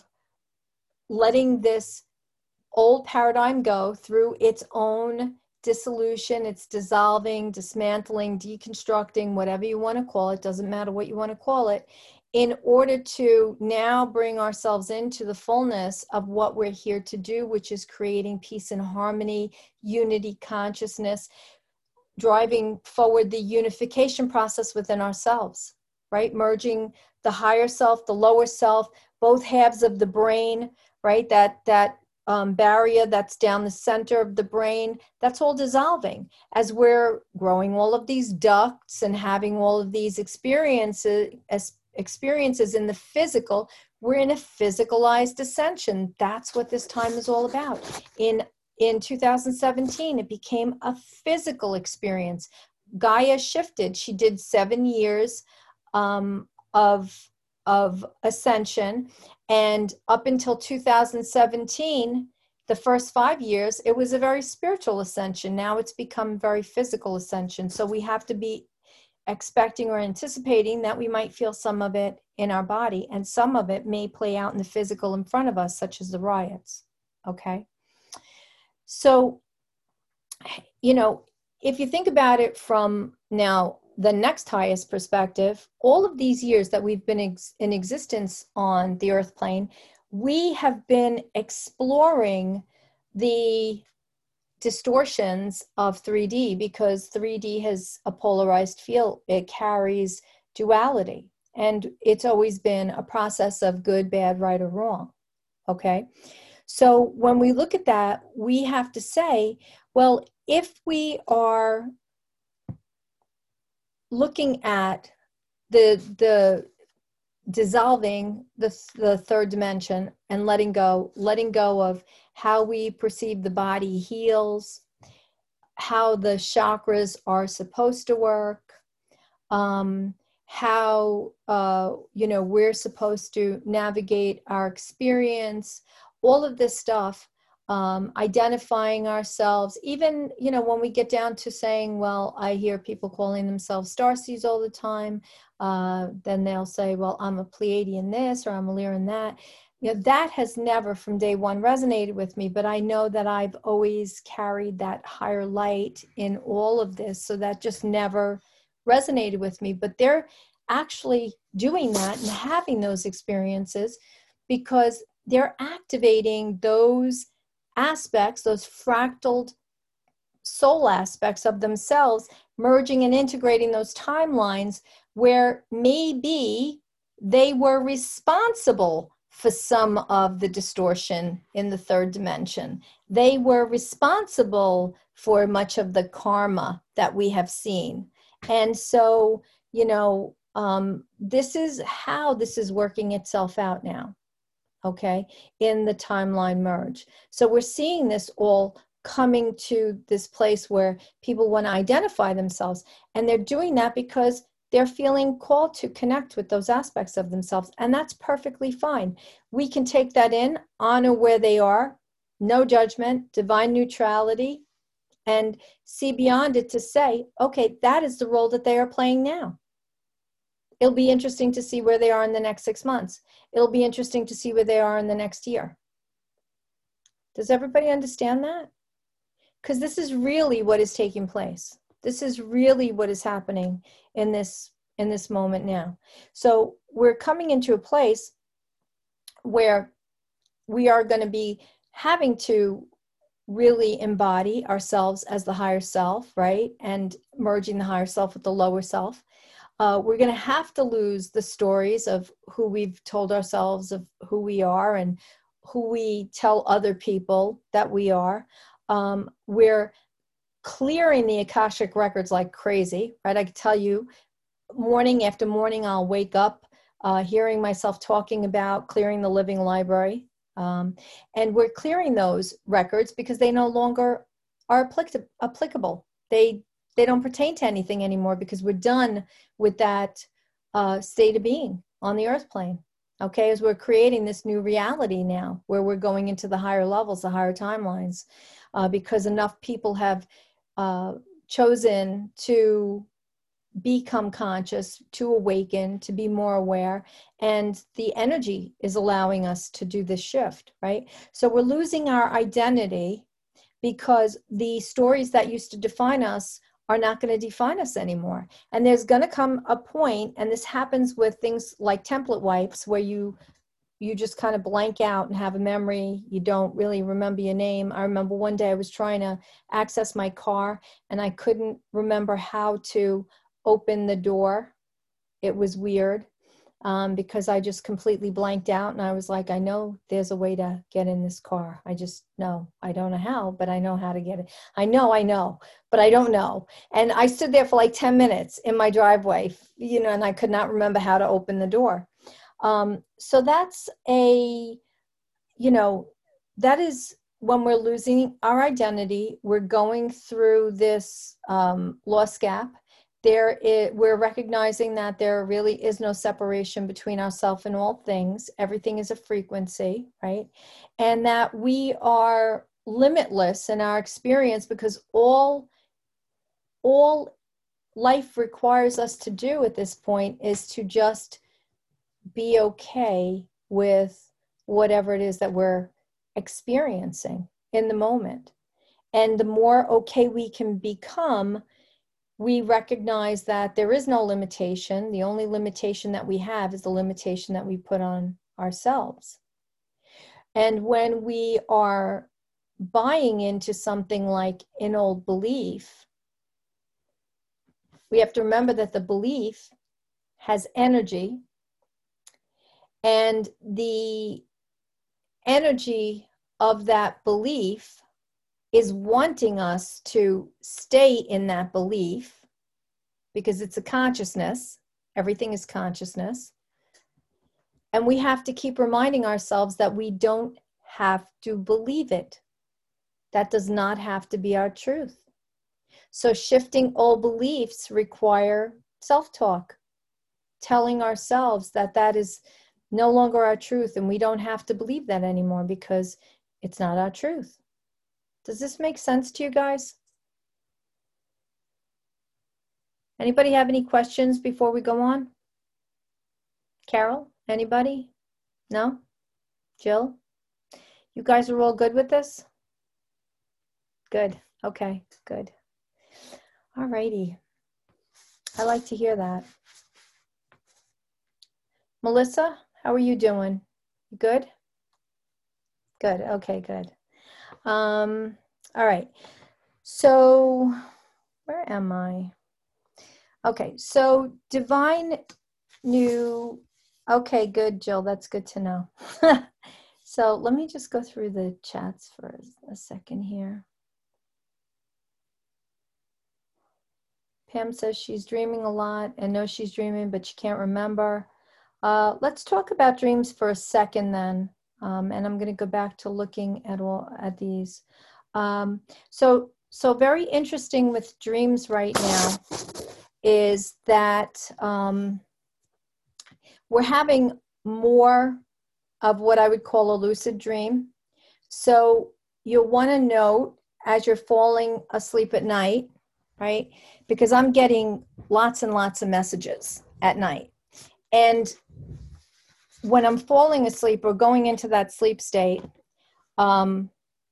Speaker 1: letting this old paradigm go through its own dissolution. It's dissolving, dismantling, deconstructing, whatever you want to call it. Doesn't matter what you want to call it, in order to now bring ourselves into the fullness of what we're here to do, which is creating peace and harmony, unity, consciousness, driving forward the unification process within ourselves, right? Merging the higher self, the lower self, both halves of the brain, right? That, that um, barrier that's down the center of the brain, that's all dissolving as we're growing all of these ducts and having all of these experiences, as experiences in the physical. We're in a physicalized ascension. That's what this time is all about. In in two thousand seventeen, it became a physical experience. Gaia shifted. She did seven years um, of of ascension, and up until two thousand seventeen, the first five years, it was a very spiritual ascension. Now it's become very physical ascension. So we have to be expecting or anticipating that we might feel some of it in our body, and some of it may play out in the physical in front of us, such as the riots. Okay. So, you know, if you think about it from now, the next highest perspective, all of these years that we've been ex- in existence on the earth plane, we have been exploring the distortions of three D, because three D has a polarized field. It carries duality, and it's always been a process of good, bad, right, or wrong. Okay. So when we look at that, we have to say, well, if we are looking at the the dissolving the, the third dimension and letting go, letting go of how we perceive the body heals, how the chakras are supposed to work, um, how, uh, you know, we're supposed to navigate our experience, all of this stuff, um, identifying ourselves, even, you know, when we get down to saying, well, I hear people calling themselves starseeds all the time. Uh, then they'll say, well, I'm a Pleiadian this, or I'm a Lyran that. You know, that has never from day one resonated with me, but I know that I've always carried that higher light in all of this. So that just never resonated with me. But they're actually doing that and having those experiences because they're activating those aspects, those fractaled soul aspects of themselves, merging and integrating those timelines where maybe they were responsible for some of the distortion in the third dimension. They were responsible for much of the karma that we have seen. And so, you know, um, this is how this is working itself out now, okay, in the timeline merge. So we're seeing this all coming to this place where people want to identify themselves, and they're doing that because they're feeling called to connect with those aspects of themselves, and that's perfectly fine. We can take that in, honor where they are, no judgment, divine neutrality, and see beyond it to say, okay, that is the role that they are playing now. It'll be interesting to see where they are in the next six months. It'll be interesting to see where they are in the next year. Does everybody understand that? Because this is really what is taking place. This is really what is happening in this, in this moment now. So we're coming into a place where we are going to be having to really embody ourselves as the higher self, right? And merging the higher self with the lower self. Uh, we're going to have to lose the stories of who we've told ourselves of who we are and who we tell other people that we are. Um, we're clearing the Akashic records like crazy, right? I can tell you morning after morning, I'll wake up uh, hearing myself talking about clearing the living library. Um, and we're clearing those records because they no longer are applic- applicable. They they don't pertain to anything anymore because we're done with that uh, state of being on the earth plane. Okay, as we're creating this new reality now where we're going into the higher levels, the higher timelines, uh, because enough people have uh, chosen to become conscious, to awaken, to be more aware, and the energy is allowing us to do this shift, right? So we're losing our identity because the stories that used to define us are not going to define us anymore. And there's going to come a point, and this happens with things like template wipes, where you you just kind of blank out and have a memory. You don't really remember your name. I remember one day I was trying to access my car and I couldn't remember how to open the door. It was weird um, because I just completely blanked out, and I was like, I know there's a way to get in this car. I just know. I don't know how, but I know how to get it. I know, I know, but I don't know. And I stood there for like ten minutes in my driveway, you know, and I could not remember how to open the door. Um, so that's a, you know, that is when we're losing our identity, we're going through this um, loss gap. There, is, we're recognizing that there really is no separation between ourselves and all things. Everything is a frequency, right? And that we are limitless in our experience because all, all life requires us to do at this point is to just be okay with whatever it is that we're experiencing in the moment. And the more okay we can become, we recognize that there is no limitation. The only limitation that we have is the limitation that we put on ourselves. And when we are buying into something like an old belief, we have to remember that the belief has energy. And the energy of that belief is wanting us to stay in that belief because it's a consciousness. Everything is consciousness. And we have to keep reminding ourselves that we don't have to believe it. That does not have to be our truth. So shifting old beliefs require self-talk, telling ourselves that that is no longer our truth and we don't have to believe that anymore because it's not our truth. Does this make sense to you guys? Anybody have any questions before we go on? Carol, anybody? No? Jill? You guys are all good with this? Good. Okay, good. All righty. I like to hear that. Melissa, how are you doing? You good? Good. Okay, good. Um, all right. So where am I? Okay, so divine new, okay, good, Jill, that's good to know. So let me just go through the chats for a second here. Pam says she's dreaming a lot and knows she's dreaming, but she can't remember. Uh, let's talk about dreams for a second then. Um, and I'm going to go back to looking at all at these. Um, so, so very interesting with dreams right now is that um, we're having more of what I would call a lucid dream. So you'll want to note as you're falling asleep at night, right? Because I'm getting lots and lots of messages at night. And when I'm falling asleep or going into that sleep state, um,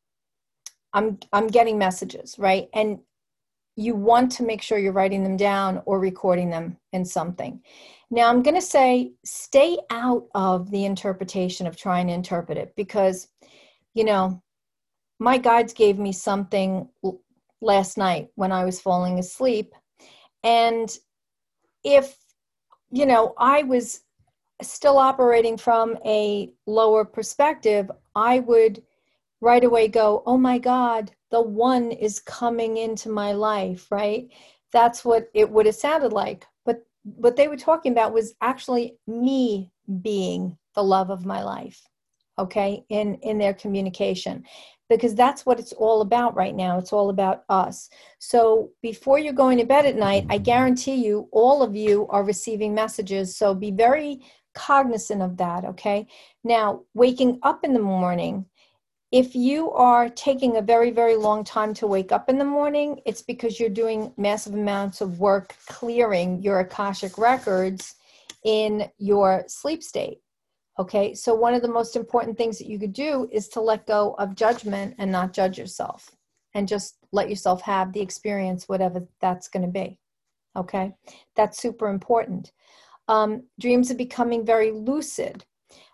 Speaker 1: I'm, I'm getting messages, right? And you want to make sure you're writing them down or recording them in something. Now, I'm going to say stay out of the interpretation of trying to interpret it because, you know, my guides gave me something last night when I was falling asleep. And if, you know, I was still operating from a lower perspective, I would right away go, oh my God, the one is coming into my life, right? That's what it would have sounded like. But what they were talking about was actually me being the love of my life, okay, in, in their communication. Because that's what it's all about right now. It's all about us. So before you're going to bed at night, I guarantee you, all of you are receiving messages. So be very cognizant of that, okay? Now, waking up in the morning, if you are taking a very, very long time to wake up in the morning, it's because you're doing massive amounts of work clearing your Akashic records in your sleep state. Okay, so one of the most important things that you could do is to let go of judgment and not judge yourself and just let yourself have the experience, whatever that's going to be. Okay, that's super important. Um, dreams are becoming very lucid.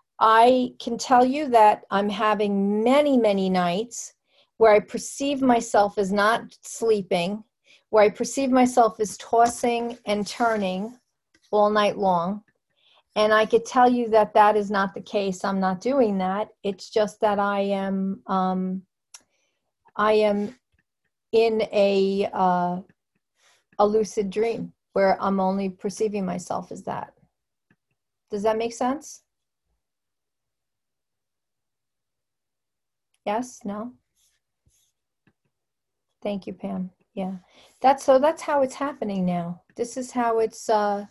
Speaker 1: I can tell you that I'm having many, many nights where I perceive myself as not sleeping, where I perceive myself as tossing and turning all night long. And I could tell you that that is not the case. I'm not doing that. It's just that I am, um, I am in a, uh, a lucid dream where I'm only perceiving myself as that. Does that make sense? Yes? No? Thank you, Pam. Yeah. That's, so that's how it's happening now. This is how it's, uh,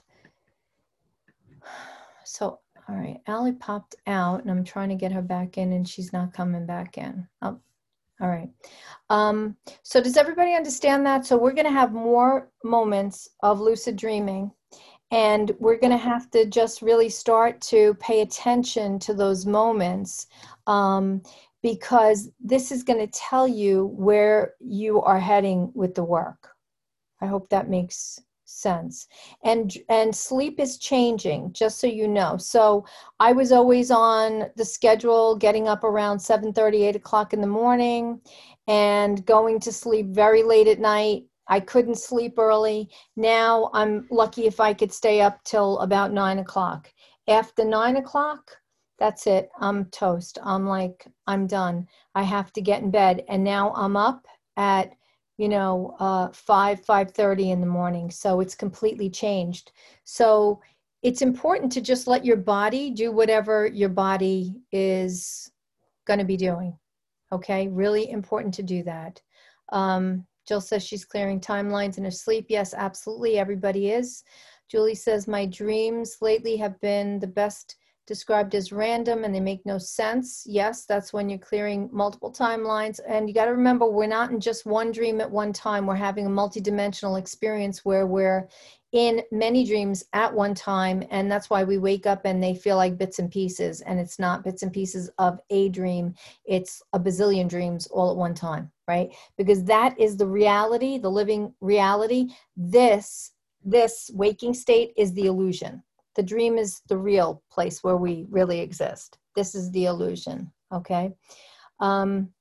Speaker 1: so, all right, Allie popped out and I'm trying to get her back in and she's not coming back in. Oh, all right. Um, so does everybody understand that? So we're going to have more moments of lucid dreaming and we're going to have to just really start to pay attention to those moments um, because this is going to tell you where you are heading with the work. I hope that makes sense. And and sleep is changing, just so you know. So I was always on the schedule, getting up around seven thirty, eight o'clock in the morning and going to sleep very late at night. I couldn't sleep early. Now I'm lucky if I could stay up till about nine o'clock. After nine o'clock, That's it. I'm toast. I'm like, I'm done. I have to get in bed. And now I'm up at, you know, uh, five, five thirty in the morning. So it's completely changed. So it's important to just let your body do whatever your body is going to be doing. Okay. Really important to do that. Um, Jill says she's clearing timelines in her sleep. Yes, absolutely. Everybody is. Julie says, my dreams lately have been the best described as random and they make no sense. Yes, that's when you're clearing multiple timelines. And you got to remember, we're not in just one dream at one time. We're having a multidimensional experience where we're in many dreams at one time. And that's why we wake up and they feel like bits and pieces. And it's not bits and pieces of a dream. It's a bazillion dreams all at one time, right? Because that is the reality, the living reality. This, this waking state is the illusion. The dream is the real place where we really exist. This is the illusion, okay? Um,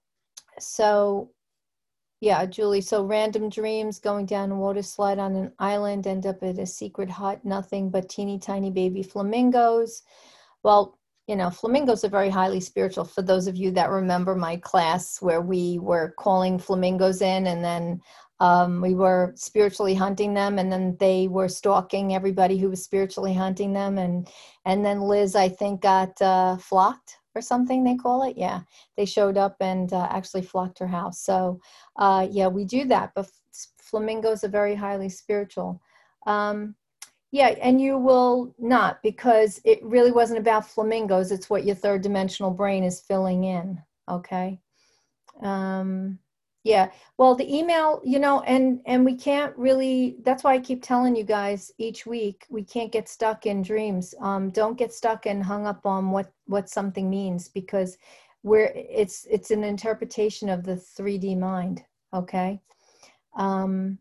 Speaker 1: so, yeah, Julie, so random dreams, going down a water slide on an island, end up at a secret hut, nothing but teeny tiny baby flamingos. Well, you know, flamingos are very highly spiritual. For those of you that remember my class where we were calling flamingos in and then um, we were spiritually hunting them and then they were stalking everybody who was spiritually hunting them. And, and then Liz, I think, got uh, flocked or something they call it. Yeah, they showed up and uh, actually flocked her house. So uh, yeah, we do that. But flamingos are very highly spiritual. Um, Yeah, and you will not, because it really wasn't about flamingos. It's what your third dimensional brain is filling in. Okay. Um, yeah. Well, the email, you know, and and we can't really. That's why I keep telling you guys each week we can't get stuck in dreams. Um, don't get stuck and hung up on what what something means, because we're it's it's an interpretation of the three D mind. Okay. Um,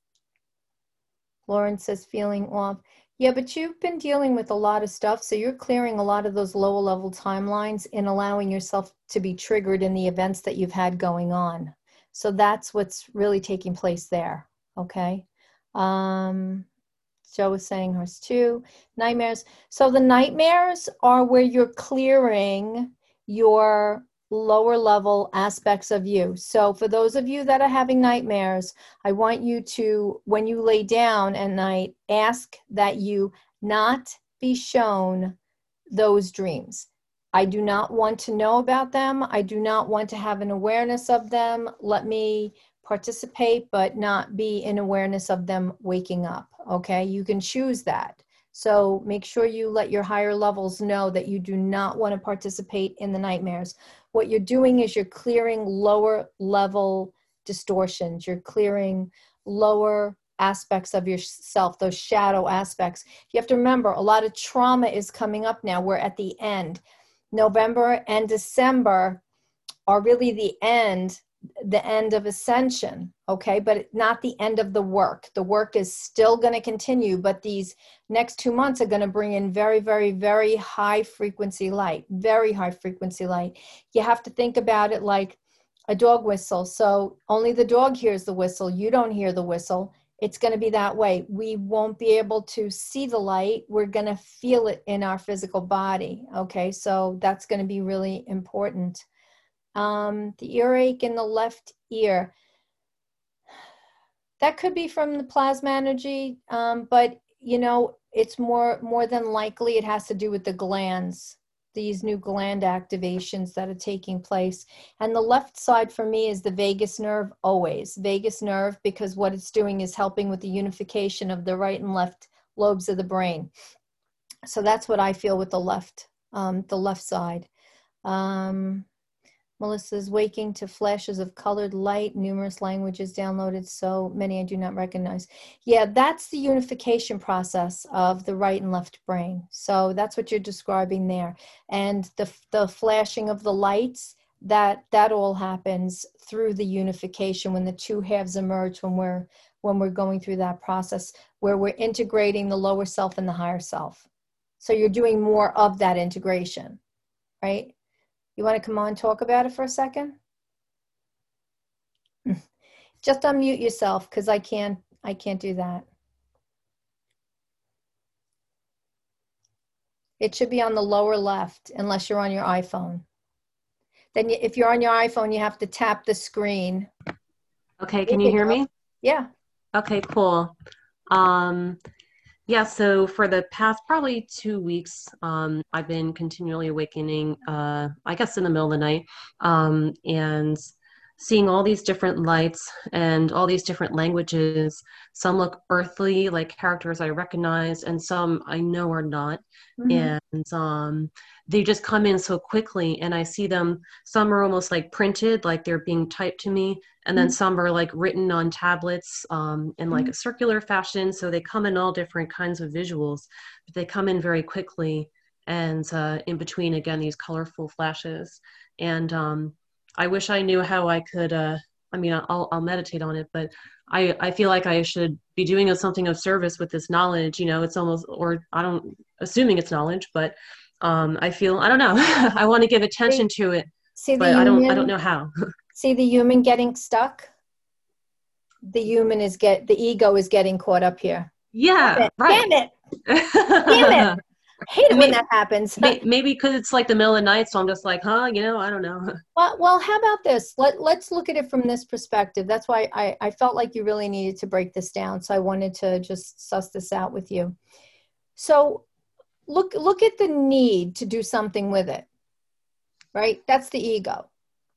Speaker 1: Lauren says feeling off. Yeah, but you've been dealing with a lot of stuff, so you're clearing a lot of those lower level timelines and allowing yourself to be triggered in the events that you've had going on. So that's what's really taking place there, okay? Um, Joe was saying hers too. Nightmares. So the nightmares are where you're clearing your lower level aspects of you. So for those of you that are having nightmares, I want you to, when you lay down at night, ask that you not be shown those dreams. I do not want to know about them. I do not want to have an awareness of them. Let me participate, but not be in awareness of them waking up. Okay, you can choose that. So make sure you let your higher levels know that you do not want to participate in the nightmares. What you're doing is you're clearing lower level distortions. You're clearing lower aspects of yourself, those shadow aspects. You have to remember, a lot of trauma is coming up now. We're at the end. November and December are really the end, the end of ascension, okay? But not the end of the work. The work is still going to continue, but these next two months are going to bring in very, very, very high frequency light, very high frequency light. You have to think about it like a dog whistle. So only the dog hears the whistle. You don't hear the whistle. It's going to be that way. We won't be able to see the light. We're going to feel it in our physical body. Okay, so that's going to be really important. Um, the earache in the left ear, that could be from the plasma energy, um, but you know, it's more more than likely it has to do with the glands, these new gland activations that are taking place. And the left side for me is the vagus nerve, always. Vagus nerve, because what it's doing is helping with the unification of the right and left lobes of the brain. So that's what I feel with the left, um, the left side. Um, Melissa's waking to flashes of colored light, numerous languages downloaded, so many I do not recognize. Yeah, that's the unification process of the right and left brain. So that's what you're describing there. And the, the flashing of the lights, that, that all happens through the unification when the two halves emerge, when we're, when we're going through that process where we're integrating the lower self and the higher self. So you're doing more of that integration, right? You want to come on and talk about it for a second? Just unmute yourself, because I can't, I can't do that. It should be on the lower left, unless you're on your iPhone. Then you, if you're on your iPhone, you have to tap the screen.
Speaker 2: Okay,
Speaker 1: There
Speaker 2: can you
Speaker 1: you
Speaker 2: hear
Speaker 1: go.
Speaker 2: me?
Speaker 1: Yeah.
Speaker 2: Okay, cool. Um, yeah, so for the past probably two weeks, um, I've been continually awakening, uh, I guess in the middle of the night, um, and seeing all these different lights and all these different languages. Some look earthly, like characters I recognize, and some I know are not.
Speaker 1: Mm-hmm.
Speaker 2: And um, they just come in so quickly, and I see them. Some are almost like printed, like they're being typed to me, and then some are like written on tablets um, in like
Speaker 1: Mm-hmm.
Speaker 2: a circular fashion. So they come in all different kinds of visuals, but they come in very quickly. And uh, in between, again, these colorful flashes. And um, I wish I knew how I could. Uh, I mean, I'll I'll meditate on it, but I I feel like I should be doing something of service with this knowledge. You know, it's almost, or I don't, assuming it's knowledge, but um, I feel I don't know. I want to give attention
Speaker 1: See,
Speaker 2: to it,
Speaker 1: see the
Speaker 2: but I don't I don't
Speaker 1: human,
Speaker 2: know how.
Speaker 1: see the human getting stuck? The human is get, the ego is getting caught up here. Damn
Speaker 2: Yeah,
Speaker 1: it.
Speaker 2: right.
Speaker 1: Damn it. Damn it. Hate it when
Speaker 2: Maybe
Speaker 1: that happens.
Speaker 2: maybe because it's like the middle of the night, so I'm just like, huh, you know, I don't know.
Speaker 1: Well, well, how about this? Let, let's look at it from this perspective. That's why I, I felt like you really needed to break this down. So I wanted to just suss this out with you. So look, look at the need to do something with it, right? That's the ego.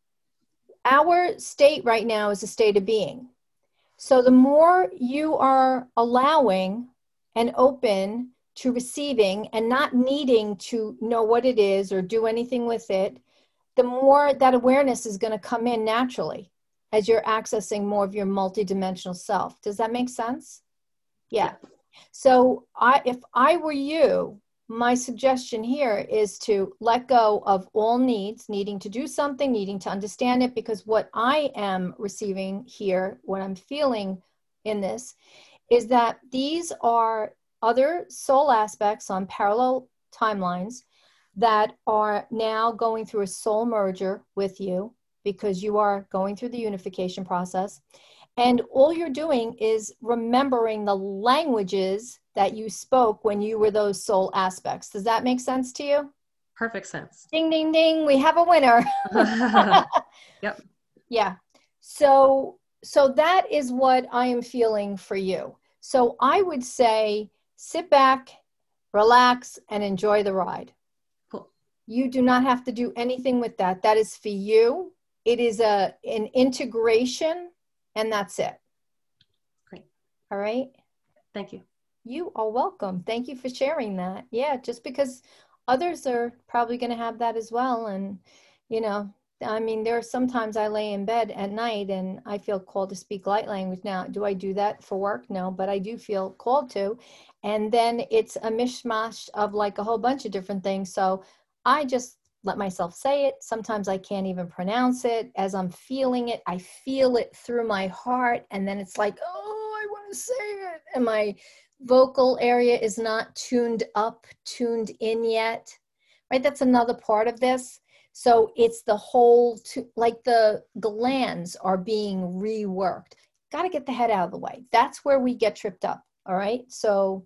Speaker 1: Our state right now is a state of being. So the more you are allowing and open to receiving and not needing to know what it is or do anything with it, the more that awareness is going to come in naturally as you're accessing more of your multidimensional self. Does that make sense?
Speaker 2: Yeah.
Speaker 1: Yeah. So I, if I were you, my suggestion here is to let go of all needs, needing to do something, needing to understand it, because what I am receiving here, what I'm feeling in this, is that these are other soul aspects on parallel timelines that are now going through a soul merger with you because you are going through the unification process. And all you're doing is remembering the languages that you spoke when you were those soul aspects. Does that make sense to you?
Speaker 2: Perfect sense.
Speaker 1: Ding, ding, ding. We have a winner.
Speaker 2: Yep.
Speaker 1: Yeah. So, so that is what I am feeling for you. So I would say sit back, relax, and enjoy the ride.
Speaker 2: Cool.
Speaker 1: You do not have to do anything with that. That is for you. It is a an integration, and that's it.
Speaker 2: Great.
Speaker 1: All right.
Speaker 2: Thank you.
Speaker 1: You are welcome. Thank you for sharing that. Yeah, just because others are probably going to have that as well. And, you know, I mean, there are sometimes I lay in bed at night and I feel called to speak light language. Now, do I do that for work? No, but I do feel called to. And then it's a mishmash of like a whole bunch of different things. So I just let myself say it. Sometimes I can't even pronounce it. As I'm feeling it, I feel it through my heart. And then it's like, oh, I want to say it. And my vocal area is not tuned up, tuned in yet, right? That's another part of this. So it's the whole, to, like the glands are being reworked. Got to get the head out of the way. That's where we get tripped up. All right. So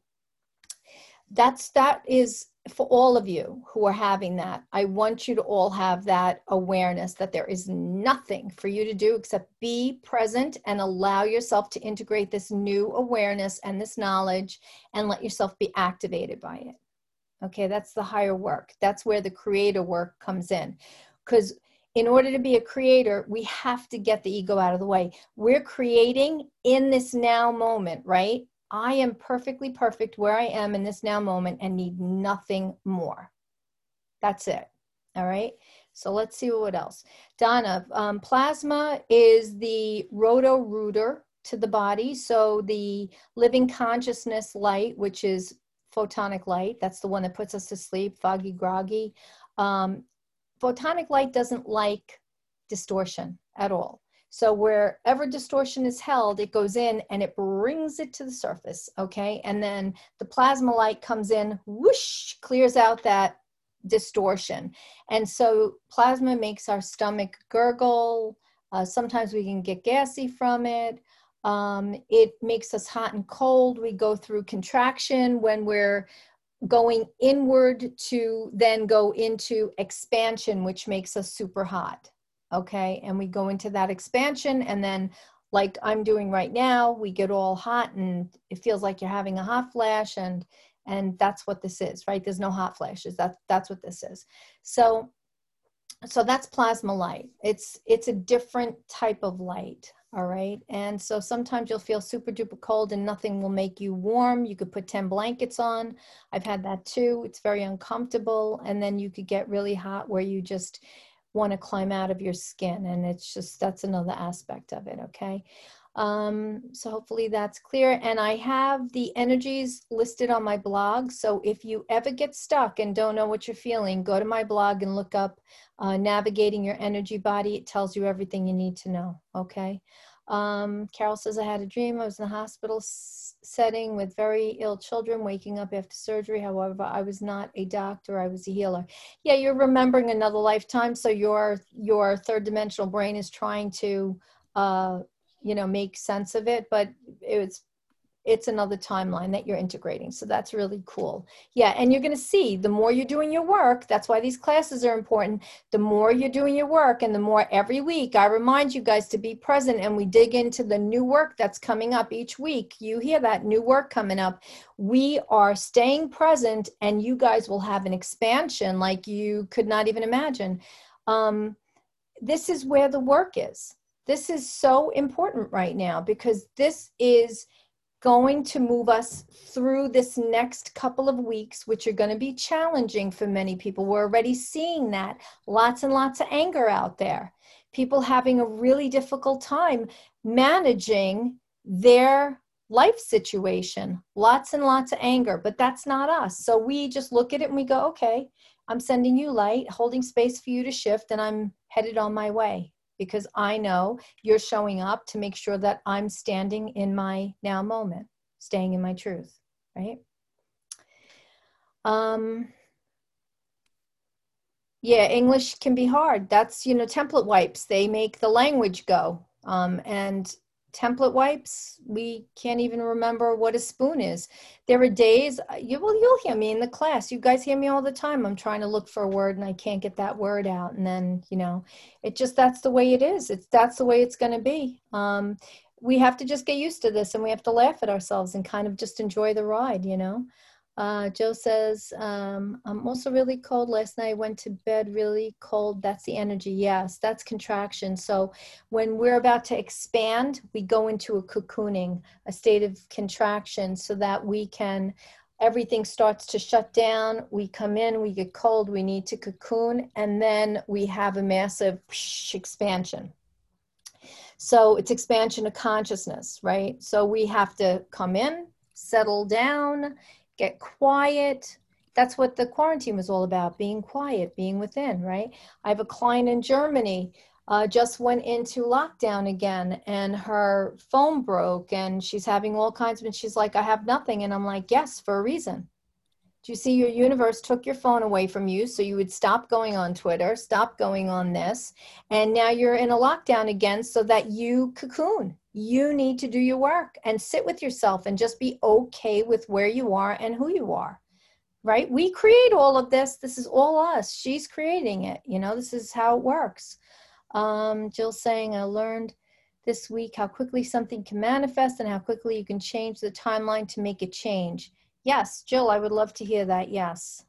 Speaker 1: that's, that is for all of you who are having that. I want you to all have that awareness that there is nothing for you to do except be present and allow yourself to integrate this new awareness and this knowledge and let yourself be activated by it. Okay, that's the higher work. That's where the creator work comes in. Because in order to be a creator, we have to get the ego out of the way. We're creating in this now moment, right? I am perfectly perfect where I am in this now moment and need nothing more. That's it. All right. So let's see what else. Donna, um, plasma is the roto-rooter to the body. So the living consciousness light, which is photonic light, that's the one that puts us to sleep, foggy, groggy. Um, photonic light doesn't like distortion at all. So wherever distortion is held, it goes in and it brings it to the surface, okay? And then the plasma light comes in, whoosh, clears out that distortion. And so plasma makes our stomach gurgle. Uh, sometimes we can get gassy from it. Um, it makes us hot and cold. We go through contraction when we're going inward to then go into expansion, which makes us super hot. Okay. And we go into that expansion, and then, like I'm doing right now, we get all hot and it feels like you're having a hot flash, and and that's what this is, right? There's no hot flashes. That that's what this is. So so that's plasma light. It's it's a different type of light. All right. And so sometimes you'll feel super duper cold and nothing will make you warm. You could put ten blankets on. I've had that too. It's very uncomfortable. And then you could get really hot where you just want to climb out of your skin. And it's just, that's another aspect of it. Okay. Um, so hopefully that's clear. And I have the energies listed on my blog. So if you ever get stuck and don't know what you're feeling, go to my blog and look up uh, Navigating Your Energy Body. It tells you everything you need to know. Okay. Um, Carol says, I had a dream. I was in a hospital s- setting with very ill children, waking up after surgery. However, I was not a doctor. I was a healer. Yeah, you're remembering another lifetime. So your your third dimensional brain is trying to, uh, you know, make sense of it. But it's it's another timeline that you're integrating. So that's really cool. Yeah. And you're going to see the more you're doing your work, that's why these classes are important. The more you're doing your work, and the more every week I remind you guys to be present, and we dig into the new work that's coming up each week. You hear that new work coming up. We are staying present, and you guys will have an expansion like you could not even imagine. Um, this is where the work is. This is so important right now, because this is going to move us through this next couple of weeks, which are going to be challenging for many people. We're already seeing that. Lots and lots of anger out there. People having a really difficult time managing their life situation. Lots and lots of anger, but that's not us. So we just look at it and we go, okay, I'm sending you light, holding space for you to shift, and I'm headed on my way. Because I know you're showing up to make sure that I'm standing in my now moment, staying in my truth, right? Um, yeah, English can be hard. That's, you know, template wipes. They make the language go. Um, and template wipes, we can't even remember what a spoon is. There are days, you will, you'll hear me in the class. You guys hear me all the time. I'm trying to look for a word and I can't get that word out. And then, you know, it just, that's the way it is. It's, that's the way it's going to be. Um, we have to just get used to this, and we have to laugh at ourselves and kind of just enjoy the ride, you know? Uh, Joe says, um, I'm also really cold. Last night I went to bed really cold. That's the energy. Yes, that's contraction. So when we're about to expand, we go into a cocooning, a state of contraction, so that we can, everything starts to shut down. We come in, we get cold, we need to cocoon, and then we have a massive expansion. So it's expansion of consciousness, right? So we have to come in, settle down, get quiet. That's what the quarantine was all about, being quiet, being within, right? I have a client in Germany, uh, just went into lockdown again, and her phone broke, and she's having all kinds of, and she's like, I have nothing. And I'm like, yes, for a reason. Do you see, your universe took your phone away from you so you would stop going on Twitter, stop going on this, and now you're in a lockdown again so that you cocoon. You need to do your work and sit with yourself and just be okay with where you are and who you are, right? We create all of this. This is all us. She's creating it. You know, this is how it works. Um, Jill's saying, I learned this week how quickly something can manifest and how quickly you can change the timeline to make it change. Yes, Jill, I would love to hear that. Yes.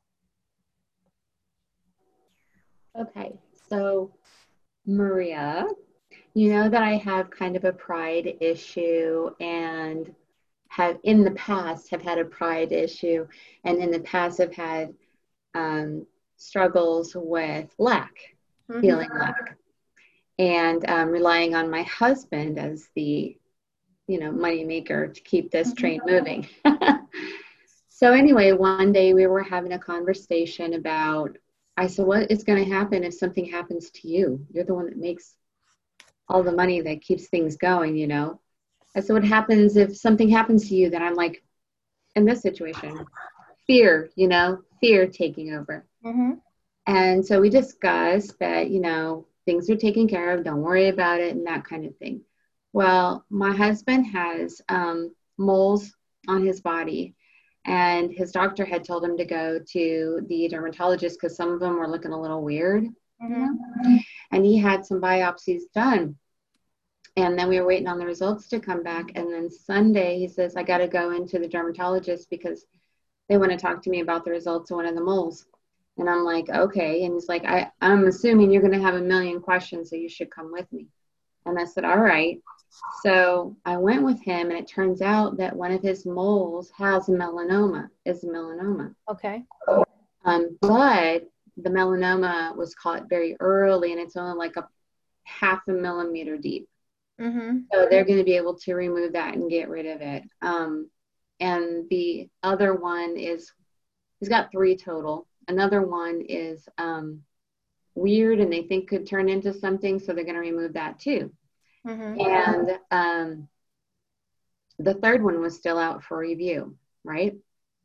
Speaker 3: Okay, so Maria, you know that I have kind of a pride issue, and have in the past have had a pride issue, and in the past have had um, struggles with lack, mm-hmm. feeling lack, and um, relying on my husband as the, you know, money maker to keep this mm-hmm. train moving. So anyway, one day we were having a conversation about, I said, what is going to happen if something happens to you? You're the one that makes all the money that keeps things going, you know? I said, what happens if something happens to you? Then I'm like, in this situation, fear, you know, fear taking over. Mm-hmm. And so we discussed that, you know, things are taken care of, don't worry about it, and that kind of thing. Well, my husband has um, moles on his body. And his doctor had told him to go to the dermatologist because some of them were looking a little weird,
Speaker 1: Mm-hmm.
Speaker 3: you know? And he had some biopsies done. And then we were waiting on the results to come back. And then Sunday, he says, I got to go into the dermatologist because they want to talk to me about the results of one of the moles. And I'm like, okay. And he's like, I, I'm assuming you're going to have a million questions, so you should come with me. And I said, all right. So I went with him, and it turns out that one of his moles has melanoma, is melanoma.
Speaker 1: Okay.
Speaker 3: Um, but the melanoma was caught very early, and it's only like a half a millimeter deep.
Speaker 1: Mm-hmm.
Speaker 3: So they're going to be able to remove that and get rid of it. Um, and the other one is, he's got three total. Another one is um, weird and they think could turn into something, so they're going to remove that too.
Speaker 1: Mm-hmm.
Speaker 3: And um, the third one was still out for review, right?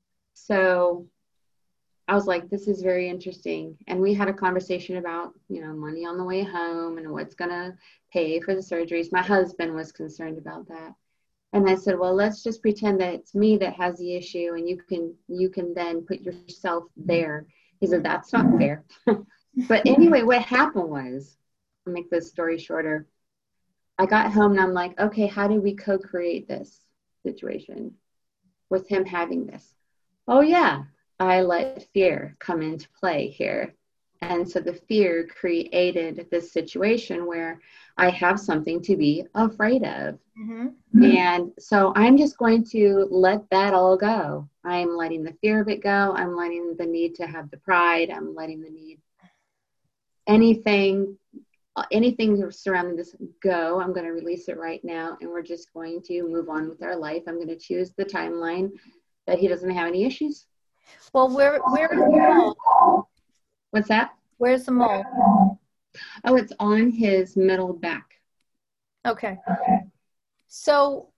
Speaker 3: So I was like, this is very interesting. And we had a conversation about, you know, money on the way home and what's going to pay for the surgeries. My husband was concerned about that. And I said, well, let's just pretend that it's me that has the issue, and you can you can then put yourself there. He said, that's not fair. But anyway, what happened was, I'll make this story shorter. I got home and I'm like, okay, how do we co-create this situation with him having this? Oh, yeah, I let fear come into play here. And so the fear created this situation where I have something to be afraid of. Mm-hmm. And so I'm just going to let that all go. I'm letting the fear of it go. I'm letting the need to have the pride. I'm letting the need, anything, anything surrounding this go. I'm going to release it right now. And we're just going to move on with our life. I'm going to choose the timeline that he doesn't have any issues.
Speaker 1: Well, where, where is the mole?
Speaker 3: What's that?
Speaker 1: Where's the mole?
Speaker 3: Oh, it's on his middle back.
Speaker 1: Okay. So,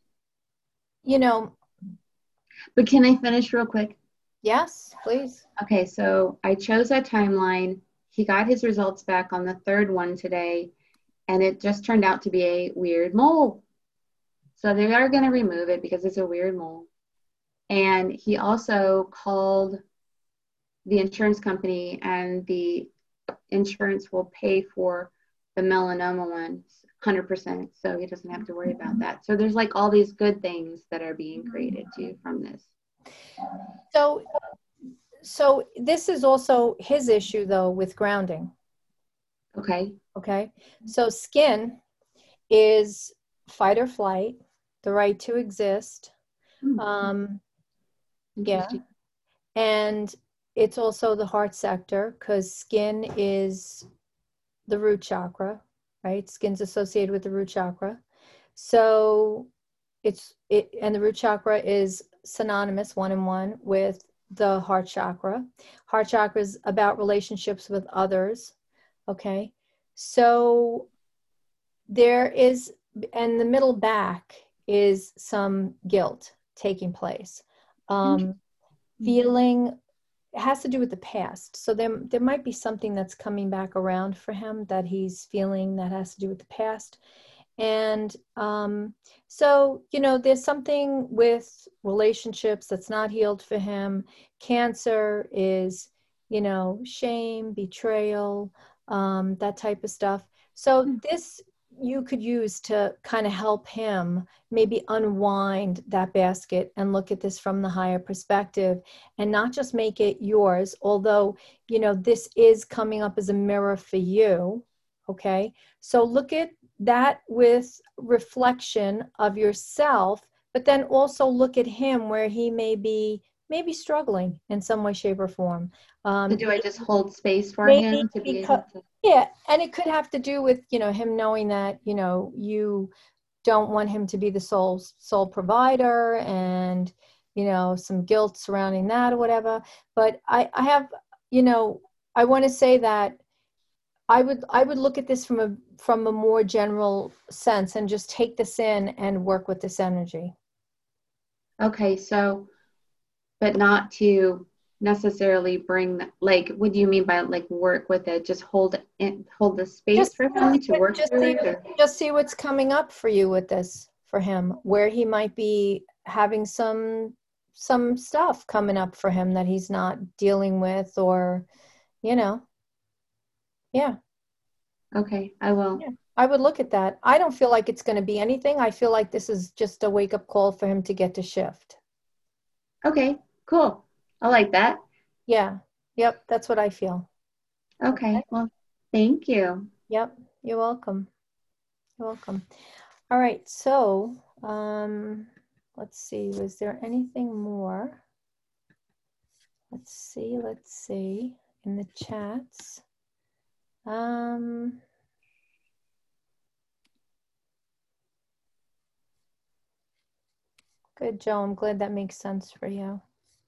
Speaker 1: you know.
Speaker 3: But can I finish real quick?
Speaker 1: Yes, please.
Speaker 3: Okay, so I chose that timeline. He got his results back on the third one today, and it just turned out to be a weird mole. So they are going to remove it because it's a weird mole. And he also called the insurance company, and the insurance will pay for the melanoma one one hundred percent, so he doesn't have to worry about that. So there's like all these good things that are being created too from this.
Speaker 1: So, so this is also his issue though with grounding.
Speaker 3: Okay.
Speaker 1: Okay. So skin is fight or flight, the right to exist.
Speaker 3: Hmm.
Speaker 1: Um, yeah. And it's also the heart sector, because skin is the root chakra, right? Skin's associated with the root chakra. So it's, it, and the root chakra is synonymous one in one with the heart chakra. Heart chakra is about relationships with others. Okay. So there is, and the middle back is some guilt taking place. Um, feeling, it has to do with the past. So there, there might be something that's coming back around for him that he's feeling that has to do with the past. And um, so, you know, there's something with relationships that's not healed for him. Cancer is, you know, shame, betrayal, um, that type of stuff. So this you could use to kind of help him maybe unwind that basket and look at this from the higher perspective and not just make it yours, although, you know, this is coming up as a mirror for you. Okay. So look at that with reflection of yourself, but then also look at him where he may be maybe struggling in some way, shape, or form. Um,
Speaker 3: so do I just hold space for
Speaker 1: maybe
Speaker 3: him to be
Speaker 1: because,
Speaker 3: able to?
Speaker 1: Yeah, and it could have to do with, you know, him knowing that, you know, you don't want him to be the sole sole provider, and, you know, some guilt surrounding that or whatever. But I, I have, you know, I want to say that I would I would look at this from a from a more general sense and just take this in and work with this energy.
Speaker 3: Okay, so, but not to necessarily bring that, like, what do you mean by like work with it? Just hold it, hold the space
Speaker 1: Just,
Speaker 3: for him to work
Speaker 1: just
Speaker 3: through
Speaker 1: see,
Speaker 3: it? Or?
Speaker 1: just see what's coming up for you with this, for him, where he might be having some some stuff coming up for him that he's not dealing with, or, you know, yeah.
Speaker 3: Okay, I will.
Speaker 1: Yeah, I would look at that. I don't feel like it's going to be anything. I feel like this is just a wake-up call for him to get to shift.
Speaker 3: Okay, cool. I like that.
Speaker 1: Yeah. Yep. That's what I feel.
Speaker 3: Okay,
Speaker 1: Okay.
Speaker 3: well, thank you.
Speaker 1: Yep. You're welcome. You're welcome. All right. So, um, let's see. Was there anything more? Let's see. Let's see in the chats. Um, good, Joe. I'm glad that makes sense for you.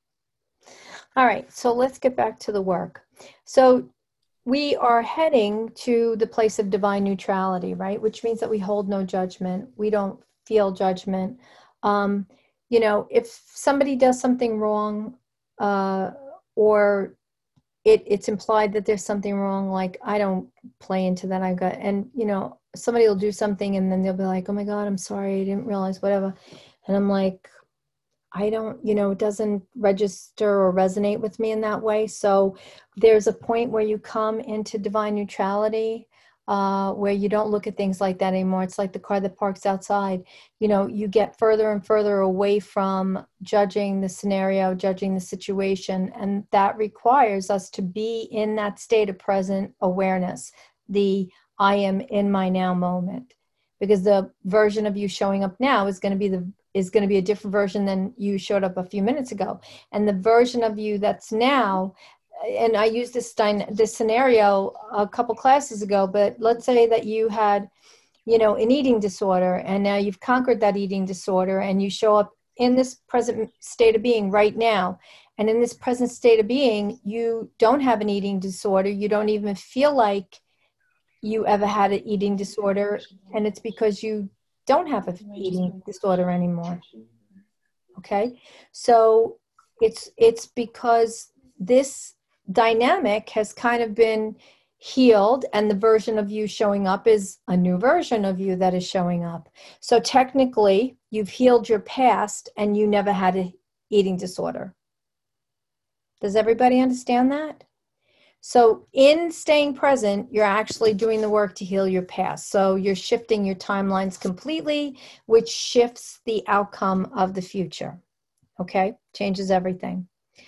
Speaker 1: All right. So let's get back to the work. So we are heading to the place of divine neutrality, right? Which means that we hold no judgment. We don't feel judgment. Um, you know, if somebody does something wrong, uh, or it, it's implied that there's something wrong, like I don't play into that. I got, and you know, somebody will do something and then they'll be like, oh my God, I'm sorry, I didn't realize, whatever. And I'm like, I don't, you know, it doesn't register or resonate with me in that way. So there's a point where you come into divine neutrality, uh, where you don't look at things like that anymore. It's like the car that parks outside. You know, you get further and further away from judging the scenario, judging the situation. And that requires us to be in that state of present awareness, the I am in my now moment. Because the version of you showing up now is going to be the is going to be a different version than you showed up a few minutes ago. And the version of you that's now, and I used this, this scenario a couple classes ago, but let's say that you had, you know, an eating disorder, and now you've conquered that eating disorder, and you show up in this present state of being right now. And in this present state of being, you don't have an eating disorder. You don't even feel like you ever had an eating disorder. And it's because you don't have an eating disorder anymore. Okay. So it's, it's because this dynamic has kind of been healed, and the version of you showing up is a new version of you that is showing up. So technically you've healed your past and you never had an eating disorder. Does everybody understand that? So in staying present, you're actually doing the work to heal your past. So you're shifting your timelines completely, which shifts the outcome of the future. Okay? Changes everything.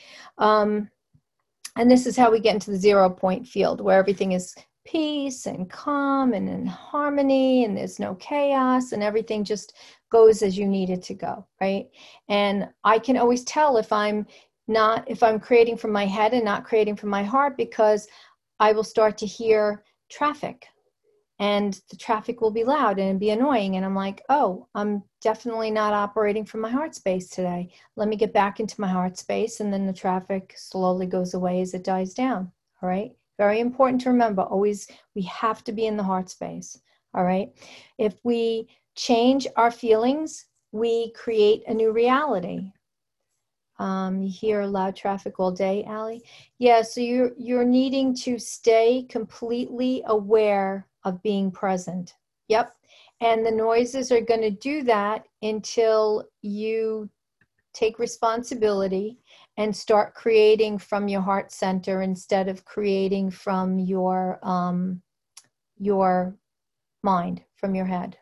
Speaker 1: Um, and this is how we get into the zero point field, where everything is peace and calm and in harmony, and there's no chaos, and everything just goes as you need it to go, right? And I can always tell if I'm not, if I'm creating from my head and not creating from my heart, because I will start to hear traffic, and the traffic will be loud and be annoying. And I'm like, oh, I'm definitely not operating from my heart space today. Let me get back into my heart space. And then the traffic slowly goes away as it dies down. All right. Very important to remember, always, we have to be in the heart space. All right. If we change our feelings, we create a new reality. Um, you hear loud traffic all day, Allie? Yeah, so you're, you're needing to stay completely aware of being present. Yep. And the noises are going to do that until you take responsibility and start creating from your heart center instead of creating from your, um, your mind, from your head.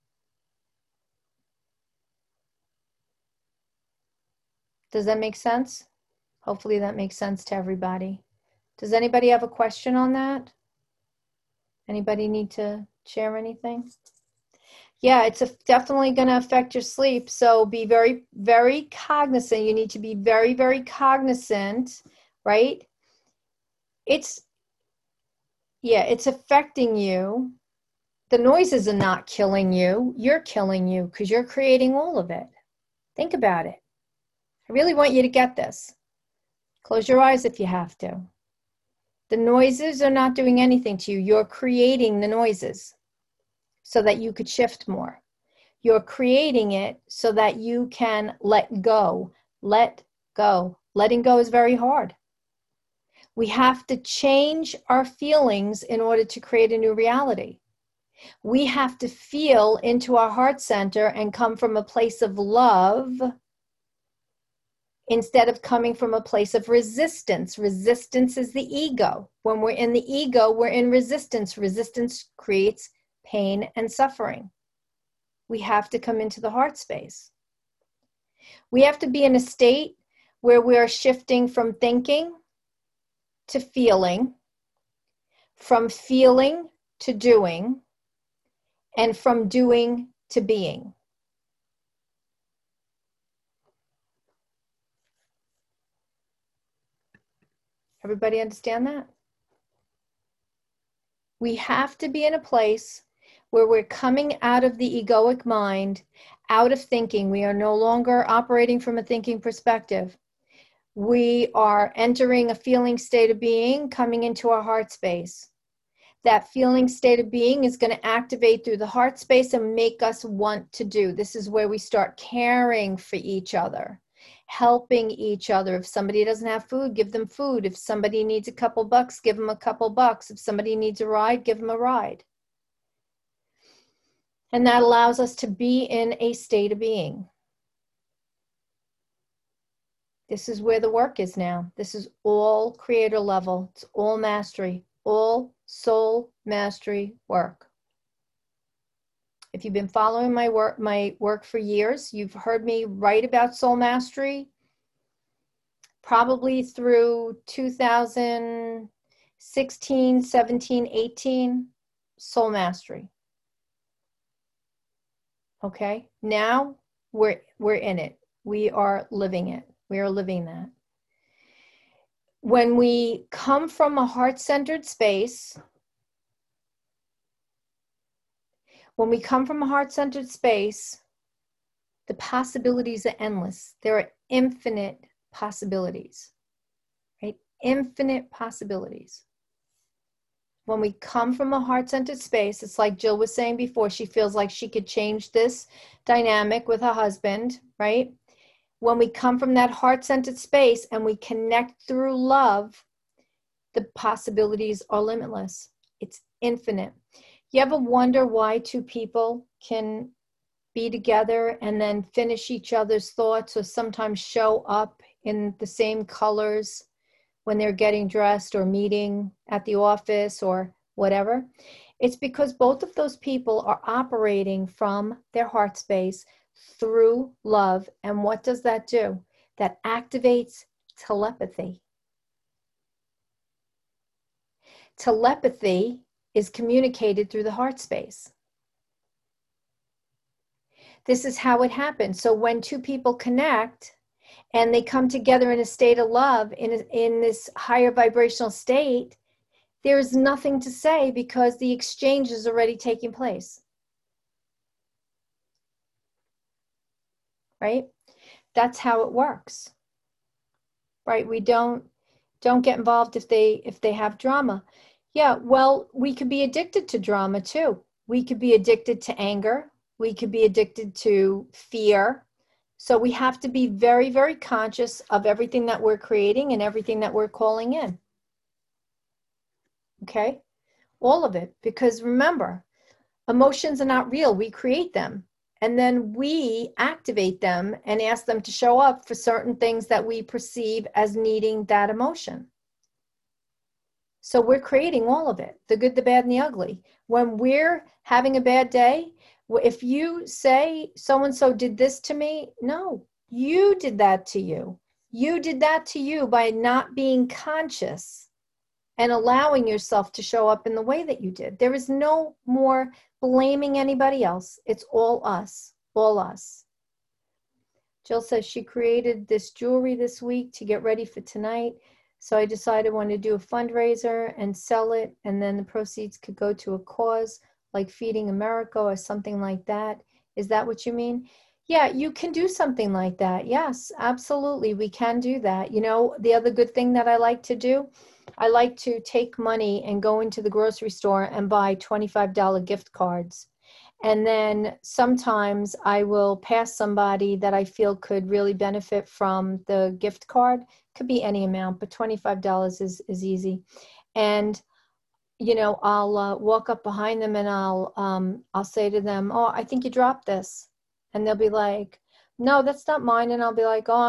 Speaker 1: Does that make sense? Hopefully that makes sense to everybody. Does anybody have a question on that? Anybody need to share anything? Yeah, it's a, definitely going to affect your sleep. So be very, very cognizant. You need to be very, very cognizant, right? It's, yeah, it's affecting you. The noises are not killing you. You're killing you because you're creating all of it. Think about it. I really want you to get this. Close your eyes if you have to. The noises are not doing anything to you. You're creating the noises so that you could shift more. You're creating it so that you can let go. Let go. Letting go is very hard. We have to change our feelings in order to create a new reality. We have to feel into our heart center and come from a place of love instead of coming from a place of resistance. Resistance is the ego. When we're in the ego, we're in resistance. Resistance creates pain and suffering. We have to come into the heart space. We have to be in a state where we are shifting from thinking to feeling, from feeling to doing, and from doing to being. Everybody understand that? We have to be in a place where we're coming out of the egoic mind, out of thinking. We are no longer operating from a thinking perspective. We are entering a feeling state of being, coming into our heart space. That feeling state of being is going to activate through the heart space and make us want to do. This is where we start caring for each other, helping each other. If somebody doesn't have food, give them food. If somebody needs a couple bucks, give them a couple bucks. If somebody needs a ride, give them a ride. And that allows us to be in a state of being. This is where the work is now. This is all creator level. It's all mastery, all soul mastery work. If you've been following my work, my work for years, you've heard me write about soul mastery probably through two thousand sixteen, seventeen, eighteen, soul mastery. Okay, now we're, we're in it. We are living it. We are living that. When we come from a heart-centered space, when we come from a heart-centered space, the possibilities are endless. There are infinite possibilities, right? Infinite possibilities. When we come from a heart-centered space, it's like Jill was saying before, she feels like she could change this dynamic with her husband, right? When we come from that heart-centered space and we connect through love, the possibilities are limitless. It's infinite. You ever wonder why two people can be together and then finish each other's thoughts, or sometimes show up in the same colors when they're getting dressed or meeting at the office or whatever? It's because both of those people are operating from their heart space through love. And what does that do? That activates telepathy. Telepathy is communicated through the heart space. This is how it happens. So when two people connect and they come together in a state of love, in, a, in this higher vibrational state, there is nothing to say because the exchange is already taking place. Right? That's how it works. Right? We don't don't get involved if they if they have drama. Yeah, well, we could be addicted to drama too. We could be addicted to anger. We could be addicted to fear. So we have to be very, very conscious of everything that we're creating and everything that we're calling in. Okay? All of it. Because remember, emotions are not real. We create them. And then we activate them and ask them to show up for certain things that we perceive as needing that emotion. So we're creating all of it, the good, the bad, and the ugly. When we're having a bad day, if you say so-and-so did this to me, no, you did that to you. You did that to you by not being conscious and allowing yourself to show up in the way that you did. There is no more blaming anybody else. It's all us, all us. Jill says she created this jewelry this week to get ready for tonight. So I decided I wanted to do a fundraiser and sell it, and then the proceeds could go to a cause like Feeding America or something like that. Is that what you mean? Yeah, you can do something like that. Yes, absolutely. We can do that. You know, the other good thing that I like to do, I like to take money and go into the grocery store and buy twenty-five dollar gift cards. And then sometimes I will pass somebody that I feel could really benefit from the gift card. Could be any amount, but twenty-five dollars is, is easy. And, you know, I'll uh, walk up behind them and I'll, um, I'll say to them, oh, I think you dropped this. And they'll be like, no, that's not mine. And I'll be like, oh, I'm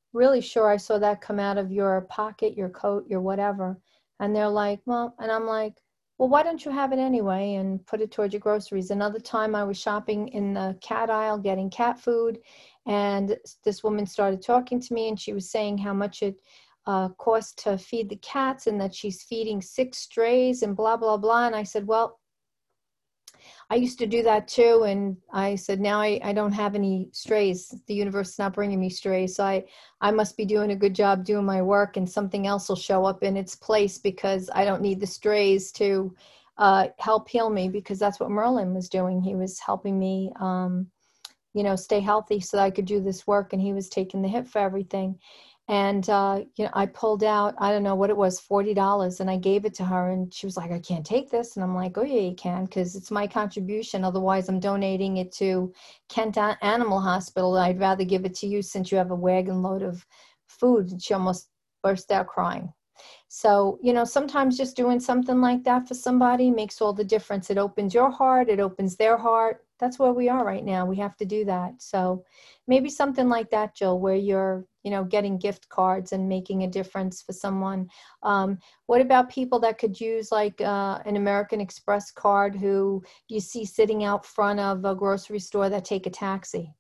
Speaker 1: really sure I saw that come out of your pocket, your coat, your whatever. And they're like, well, and I'm like, well, why don't you have it anyway and put it towards your groceries? Another time I was shopping in the cat aisle getting cat food, and this woman started talking to me, and she was saying how much it uh, costs to feed the cats and that she's feeding six strays and blah, blah, blah. And I said, well, I used to do that too. And I said, now I, I don't have any strays. The universe is not bringing me strays. So I, I must be doing a good job doing my work, and something else will show up in its place because I don't need the strays to uh, help heal me, because that's what Merlin was doing. He was helping me, um, you know, stay healthy so that I could do this work, and he was taking the hit for everything. And, uh, you know, I pulled out, I don't know what it was, forty dollars, and I gave it to her, and she was like, I can't take this. And I'm like, oh yeah, you can, because it's my contribution. Otherwise I'm donating it to Kent Animal Hospital. I'd rather give it to you since you have a wagon load of food. And she almost burst out crying. So, you know, sometimes just doing something like that for somebody makes all the difference. It opens your heart, it opens their heart. That's where we are right now. We have to do that. So maybe something like that, Jill, where you're, you know, getting gift cards and making a difference for someone. Um, what about people that could use like uh, an American Express card who you see sitting out front of a grocery store that take a taxi?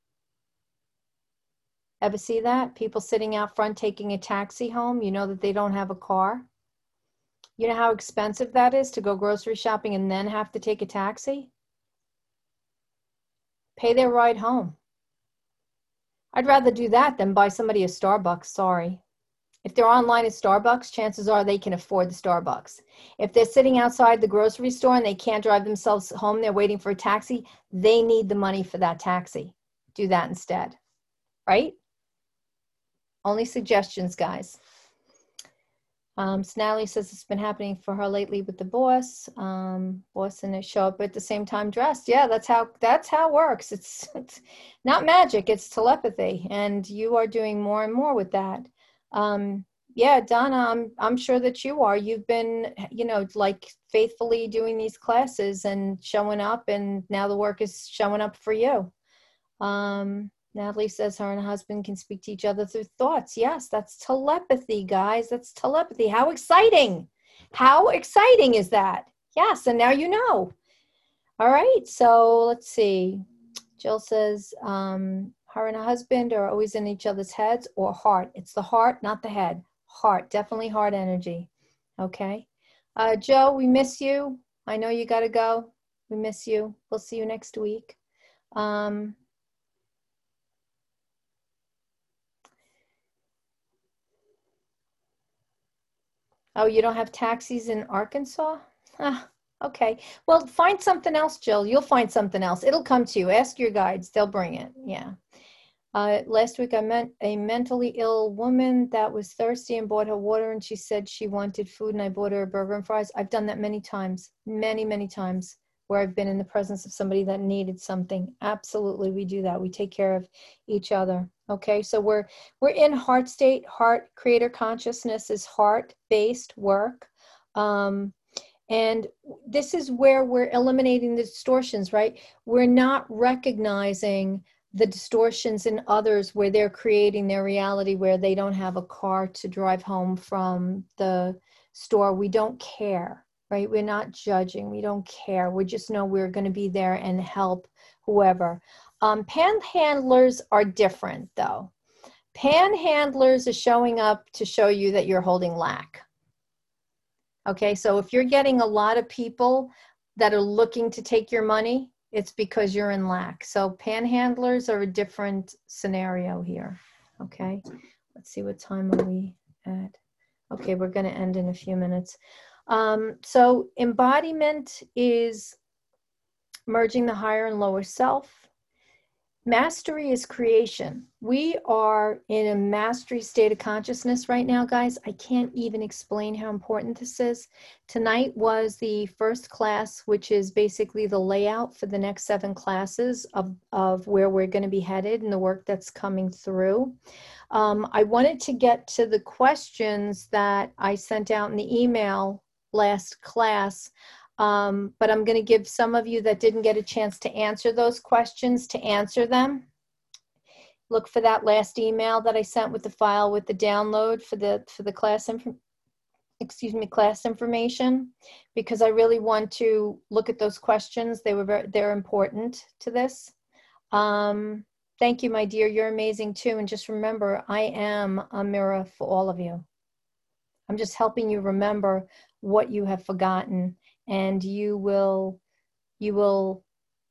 Speaker 1: Ever see that? People sitting out front taking a taxi home, you know that they don't have a car. You know how expensive that is to go grocery shopping and then have to take a taxi? Pay their ride home. I'd rather do that than buy somebody a Starbucks, sorry. If they're online at Starbucks, chances are they can afford the Starbucks. If they're sitting outside the grocery store and they can't drive themselves home, they're waiting for a taxi, they need the money for that taxi. Do that instead, right? Only suggestions, guys. Um, Snally says it's been happening for her lately with the boss. Um, boss and they show up at the same time dressed. Yeah, that's how that's how it works. It's, it's not magic, it's telepathy, and you are doing more and more with that. Um, yeah, Donna, I'm I'm sure that you are. You've been, you know, like faithfully doing these classes and showing up, and now the work is showing up for you. Um, Natalie says her and her husband can speak to each other through thoughts. Yes, that's telepathy, guys. That's telepathy. How exciting. How exciting is that? Yes, and now you know. All right, so let's see. Jill says um, her and her husband are always in each other's heads or heart. It's the heart, not the head. Heart, definitely heart energy. Okay. Uh, Joe, we miss you. I know you got to go. We miss you. We'll see you next week. Um, Oh, you don't have taxis in Arkansas? Ah, okay. Well, find something else, Jill. You'll find something else. It'll come to you. Ask your guides. They'll bring it. Yeah. Uh, last week, I met a mentally ill woman that was thirsty and bought her water, and she said she wanted food, and I bought her a burger and fries. I've done that many times, many, many times, where I've been in the presence of somebody that needed something. Absolutely, we do that. We take care of each other. Okay, so we're we're in heart state. Heart creator consciousness is heart-based work. Um, and this is where we're eliminating the distortions, right? We're not recognizing the distortions in others where they're creating their reality where they don't have a car to drive home from the store. We don't care, right? We're not judging. We don't care. We just know we're going to be there and help whoever. Um, panhandlers are different, though. Panhandlers are showing up to show you that you're holding lack. Okay, so if you're getting a lot of people that are looking to take your money, it's because you're in lack. So panhandlers are a different scenario here. Okay, let's see, what time are we at? Okay, we're going to end in a few minutes. Um, so embodiment is merging the higher and lower self. Mastery is creation. We are in a mastery state of consciousness right now, guys. I can't even explain how important this is. Tonight was the first class, which is basically the layout for the next seven classes of, of where we're going to be headed and the work that's coming through. Um, I wanted to get to the questions that I sent out in the email last class. Um, but I'm going to give some of you that didn't get a chance to answer those questions to answer them. look for that last email that I sent with the file with the download for the for the class info, excuse me, class information, because I really want to look at those questions. They were very, they're important to this. Um, thank you, my dear. You're amazing too. And just remember, I am a mirror for all of you. I'm just helping you remember what you have forgotten, and you will, you will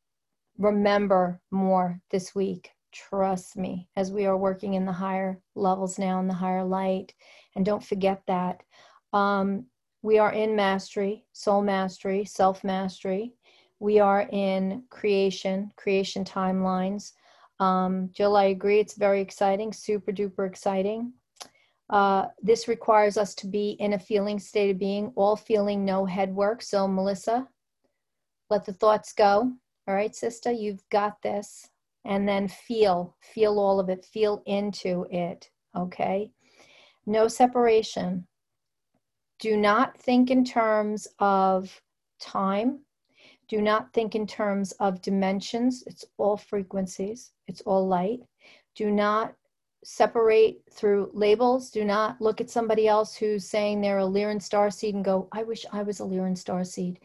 Speaker 1: remember more this week. Trust me, as we are working in the higher levels now, in the higher light. And don't forget that. Um, we are in mastery, soul mastery, self-mastery. We are in creation, creation timelines. Um, Jill, I agree. It's very exciting, super duper exciting. Uh, this requires us to be in a feeling state of being, all feeling, no head work. So Melissa, let the thoughts go. All right, sister, you've got this. And then feel, feel all of it, feel into it, okay? No separation. Do not think in terms of time. Do not think in terms of dimensions. It's all frequencies. It's all light. Do not separate through labels. Do not look at somebody else who's saying they're a Lyran starseed and go, I wish I was a Lyran starseed.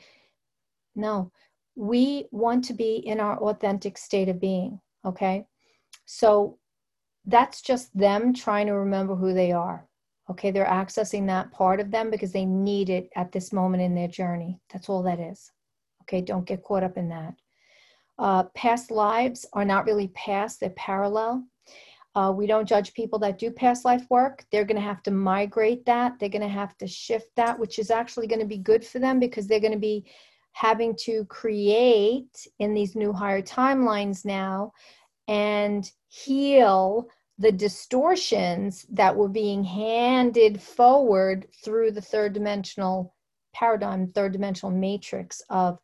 Speaker 1: No, we want to be in our authentic state of being, okay? So that's just them trying to remember who they are. Okay, they're accessing that part of them because they need it at this moment in their journey. That's all that is. Okay, don't get caught up in that. Uh, past lives are not really past, they're parallel. Uh, we don't judge people that do past life work. They're going to have to migrate that. They're going to have to shift that, which is actually going to be good for them because they're going to be having to create in these new higher timelines now and heal the distortions that were being handed forward through the third dimensional paradigm, third dimensional matrix of,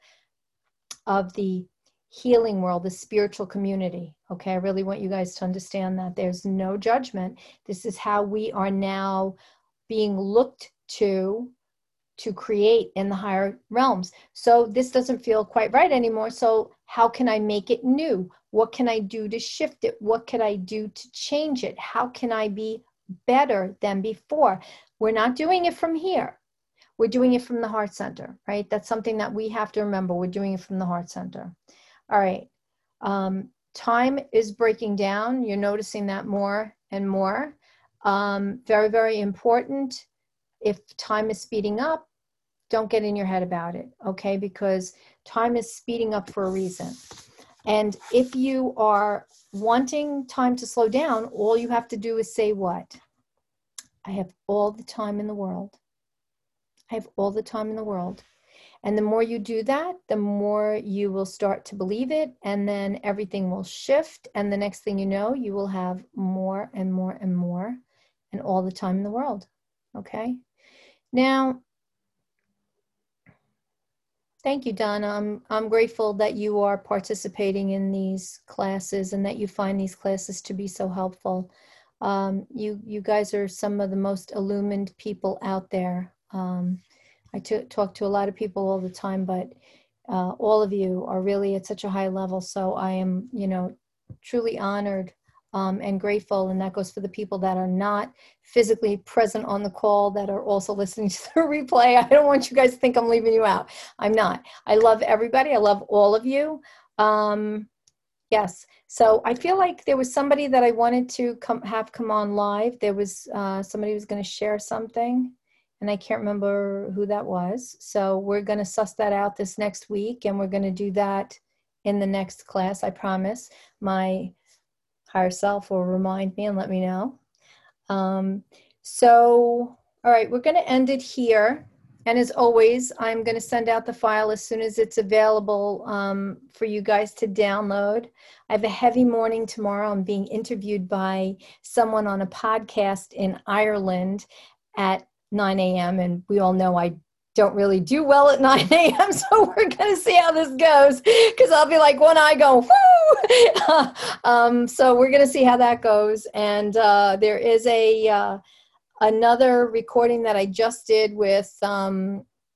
Speaker 1: of the healing world, the spiritual community. Okay, I really want you guys to understand that there's no judgment. This is how we are now being looked to to create in the higher realms. So this doesn't feel quite right anymore. So how can I make it new? What can I do to shift it? What can I do to change it? How can I be better than before? We're not doing it from here. We're doing it from the heart center, right? That's something that we have to remember. We're doing it from the heart center. All right. Um, time is breaking down. You're noticing that more and more. Um, very, very important. If time is speeding up, don't get in your head about it, okay? Because time is speeding up for a reason. And if you are wanting time to slow down, all you have to do is say what? I have all the time in the world. I have all the time in the world. And the more you do that, the more you will start to believe it, and then everything will shift. And the next thing you know, you will have more and more and more and all the time in the world, okay? Now, thank you, Donna. I'm, I'm grateful that you are participating in these classes and that you find these classes to be so helpful. Um, you, you guys are some of the most illumined people out there. Um, I t- talk to a lot of people all the time, but uh, all of you are really at such a high level. So I am, you know, truly honored Um, and grateful, and that goes for the people that are not physically present on the call that are also listening to the replay. I don't want you guys to think I'm leaving you out. I'm not. I love everybody. I love all of you. Um, yes. So I feel like there was somebody that I wanted to come have come on live. There was uh, somebody who was going to share something, and I can't remember who that was. So we're going to suss that out this next week, and we're going to do that in the next class. I promise. My higher self will remind me and let me know. Um, so, all right, we're going to end it here. And as always, I'm going to send out the file as soon as it's available um, for you guys to download. I have a heavy morning tomorrow. I'm being interviewed by someone on a podcast in Ireland at nine a.m. And we all know I don't really do well at nine a.m. So we're going to see how this goes, because I'll be like one eye going, whoo! um, so we're going to see how that goes. And uh, there is a uh, another recording that I just did with um,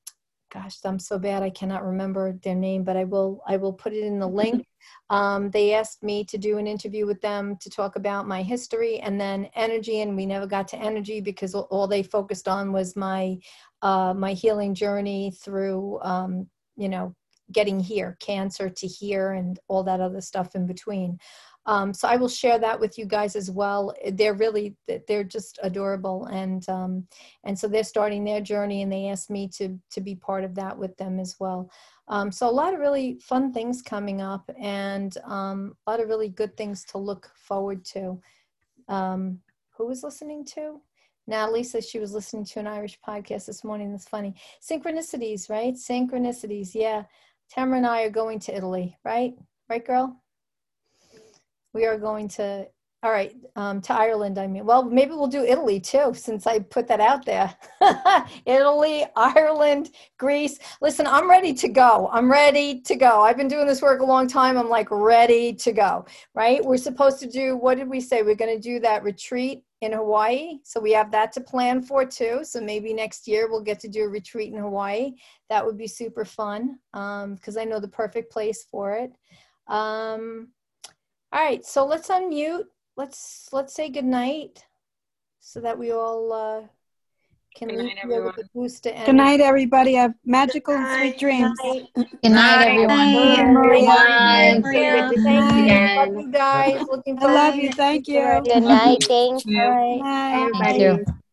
Speaker 1: gosh, I'm so bad I cannot remember their name, but I will I will put it in the link. Um, they asked me to do an interview with them to talk about my history and then energy, and we never got to energy because all they focused on was my uh, my healing journey through um, you know, getting here, cancer to here, and all that other stuff in between. Um, so I will share that with you guys as well. They're really, they're just adorable. And, um, and so they're starting their journey, and they asked me to, to be part of that with them as well. Um, so a lot of really fun things coming up, and um, a lot of really good things to look forward to. Um, who was listening to? Natalie says she was listening to an Irish podcast this morning. That's funny. Synchronicities, right? Synchronicities. Yeah. Tamara and I are going to Italy, right? Right, girl? We are going to, all right, um, to Ireland, I mean. Well, maybe we'll do Italy too, since I put that out there. Italy, Ireland, Greece. Listen, I'm ready to go. I'm ready to go. I've been doing this work a long time. I'm like ready to go, right? We're supposed to do, what did we say? We're going to do that retreat in Hawaii. So we have that to plan for too. So maybe next year we'll get to do a retreat in Hawaii. That would be super fun um, because I know the perfect place for it. Um, all right, so let's unmute. Let's let's say good night so that we all uh, can leave here with a boost to energy.
Speaker 4: Good night, everybody. Have magical and sweet dreams.
Speaker 3: Good
Speaker 1: Good night, everyone.
Speaker 4: Night, Maria.
Speaker 3: Good to see
Speaker 1: Thank
Speaker 3: you
Speaker 1: you.
Speaker 3: again.
Speaker 1: Love you guys. Looking
Speaker 4: I
Speaker 1: forward
Speaker 4: love
Speaker 1: to
Speaker 4: you.
Speaker 1: it.
Speaker 4: Thank you.
Speaker 5: Good night. Thank
Speaker 1: All
Speaker 5: you.
Speaker 1: right.
Speaker 4: Night.
Speaker 3: Bye, everybody.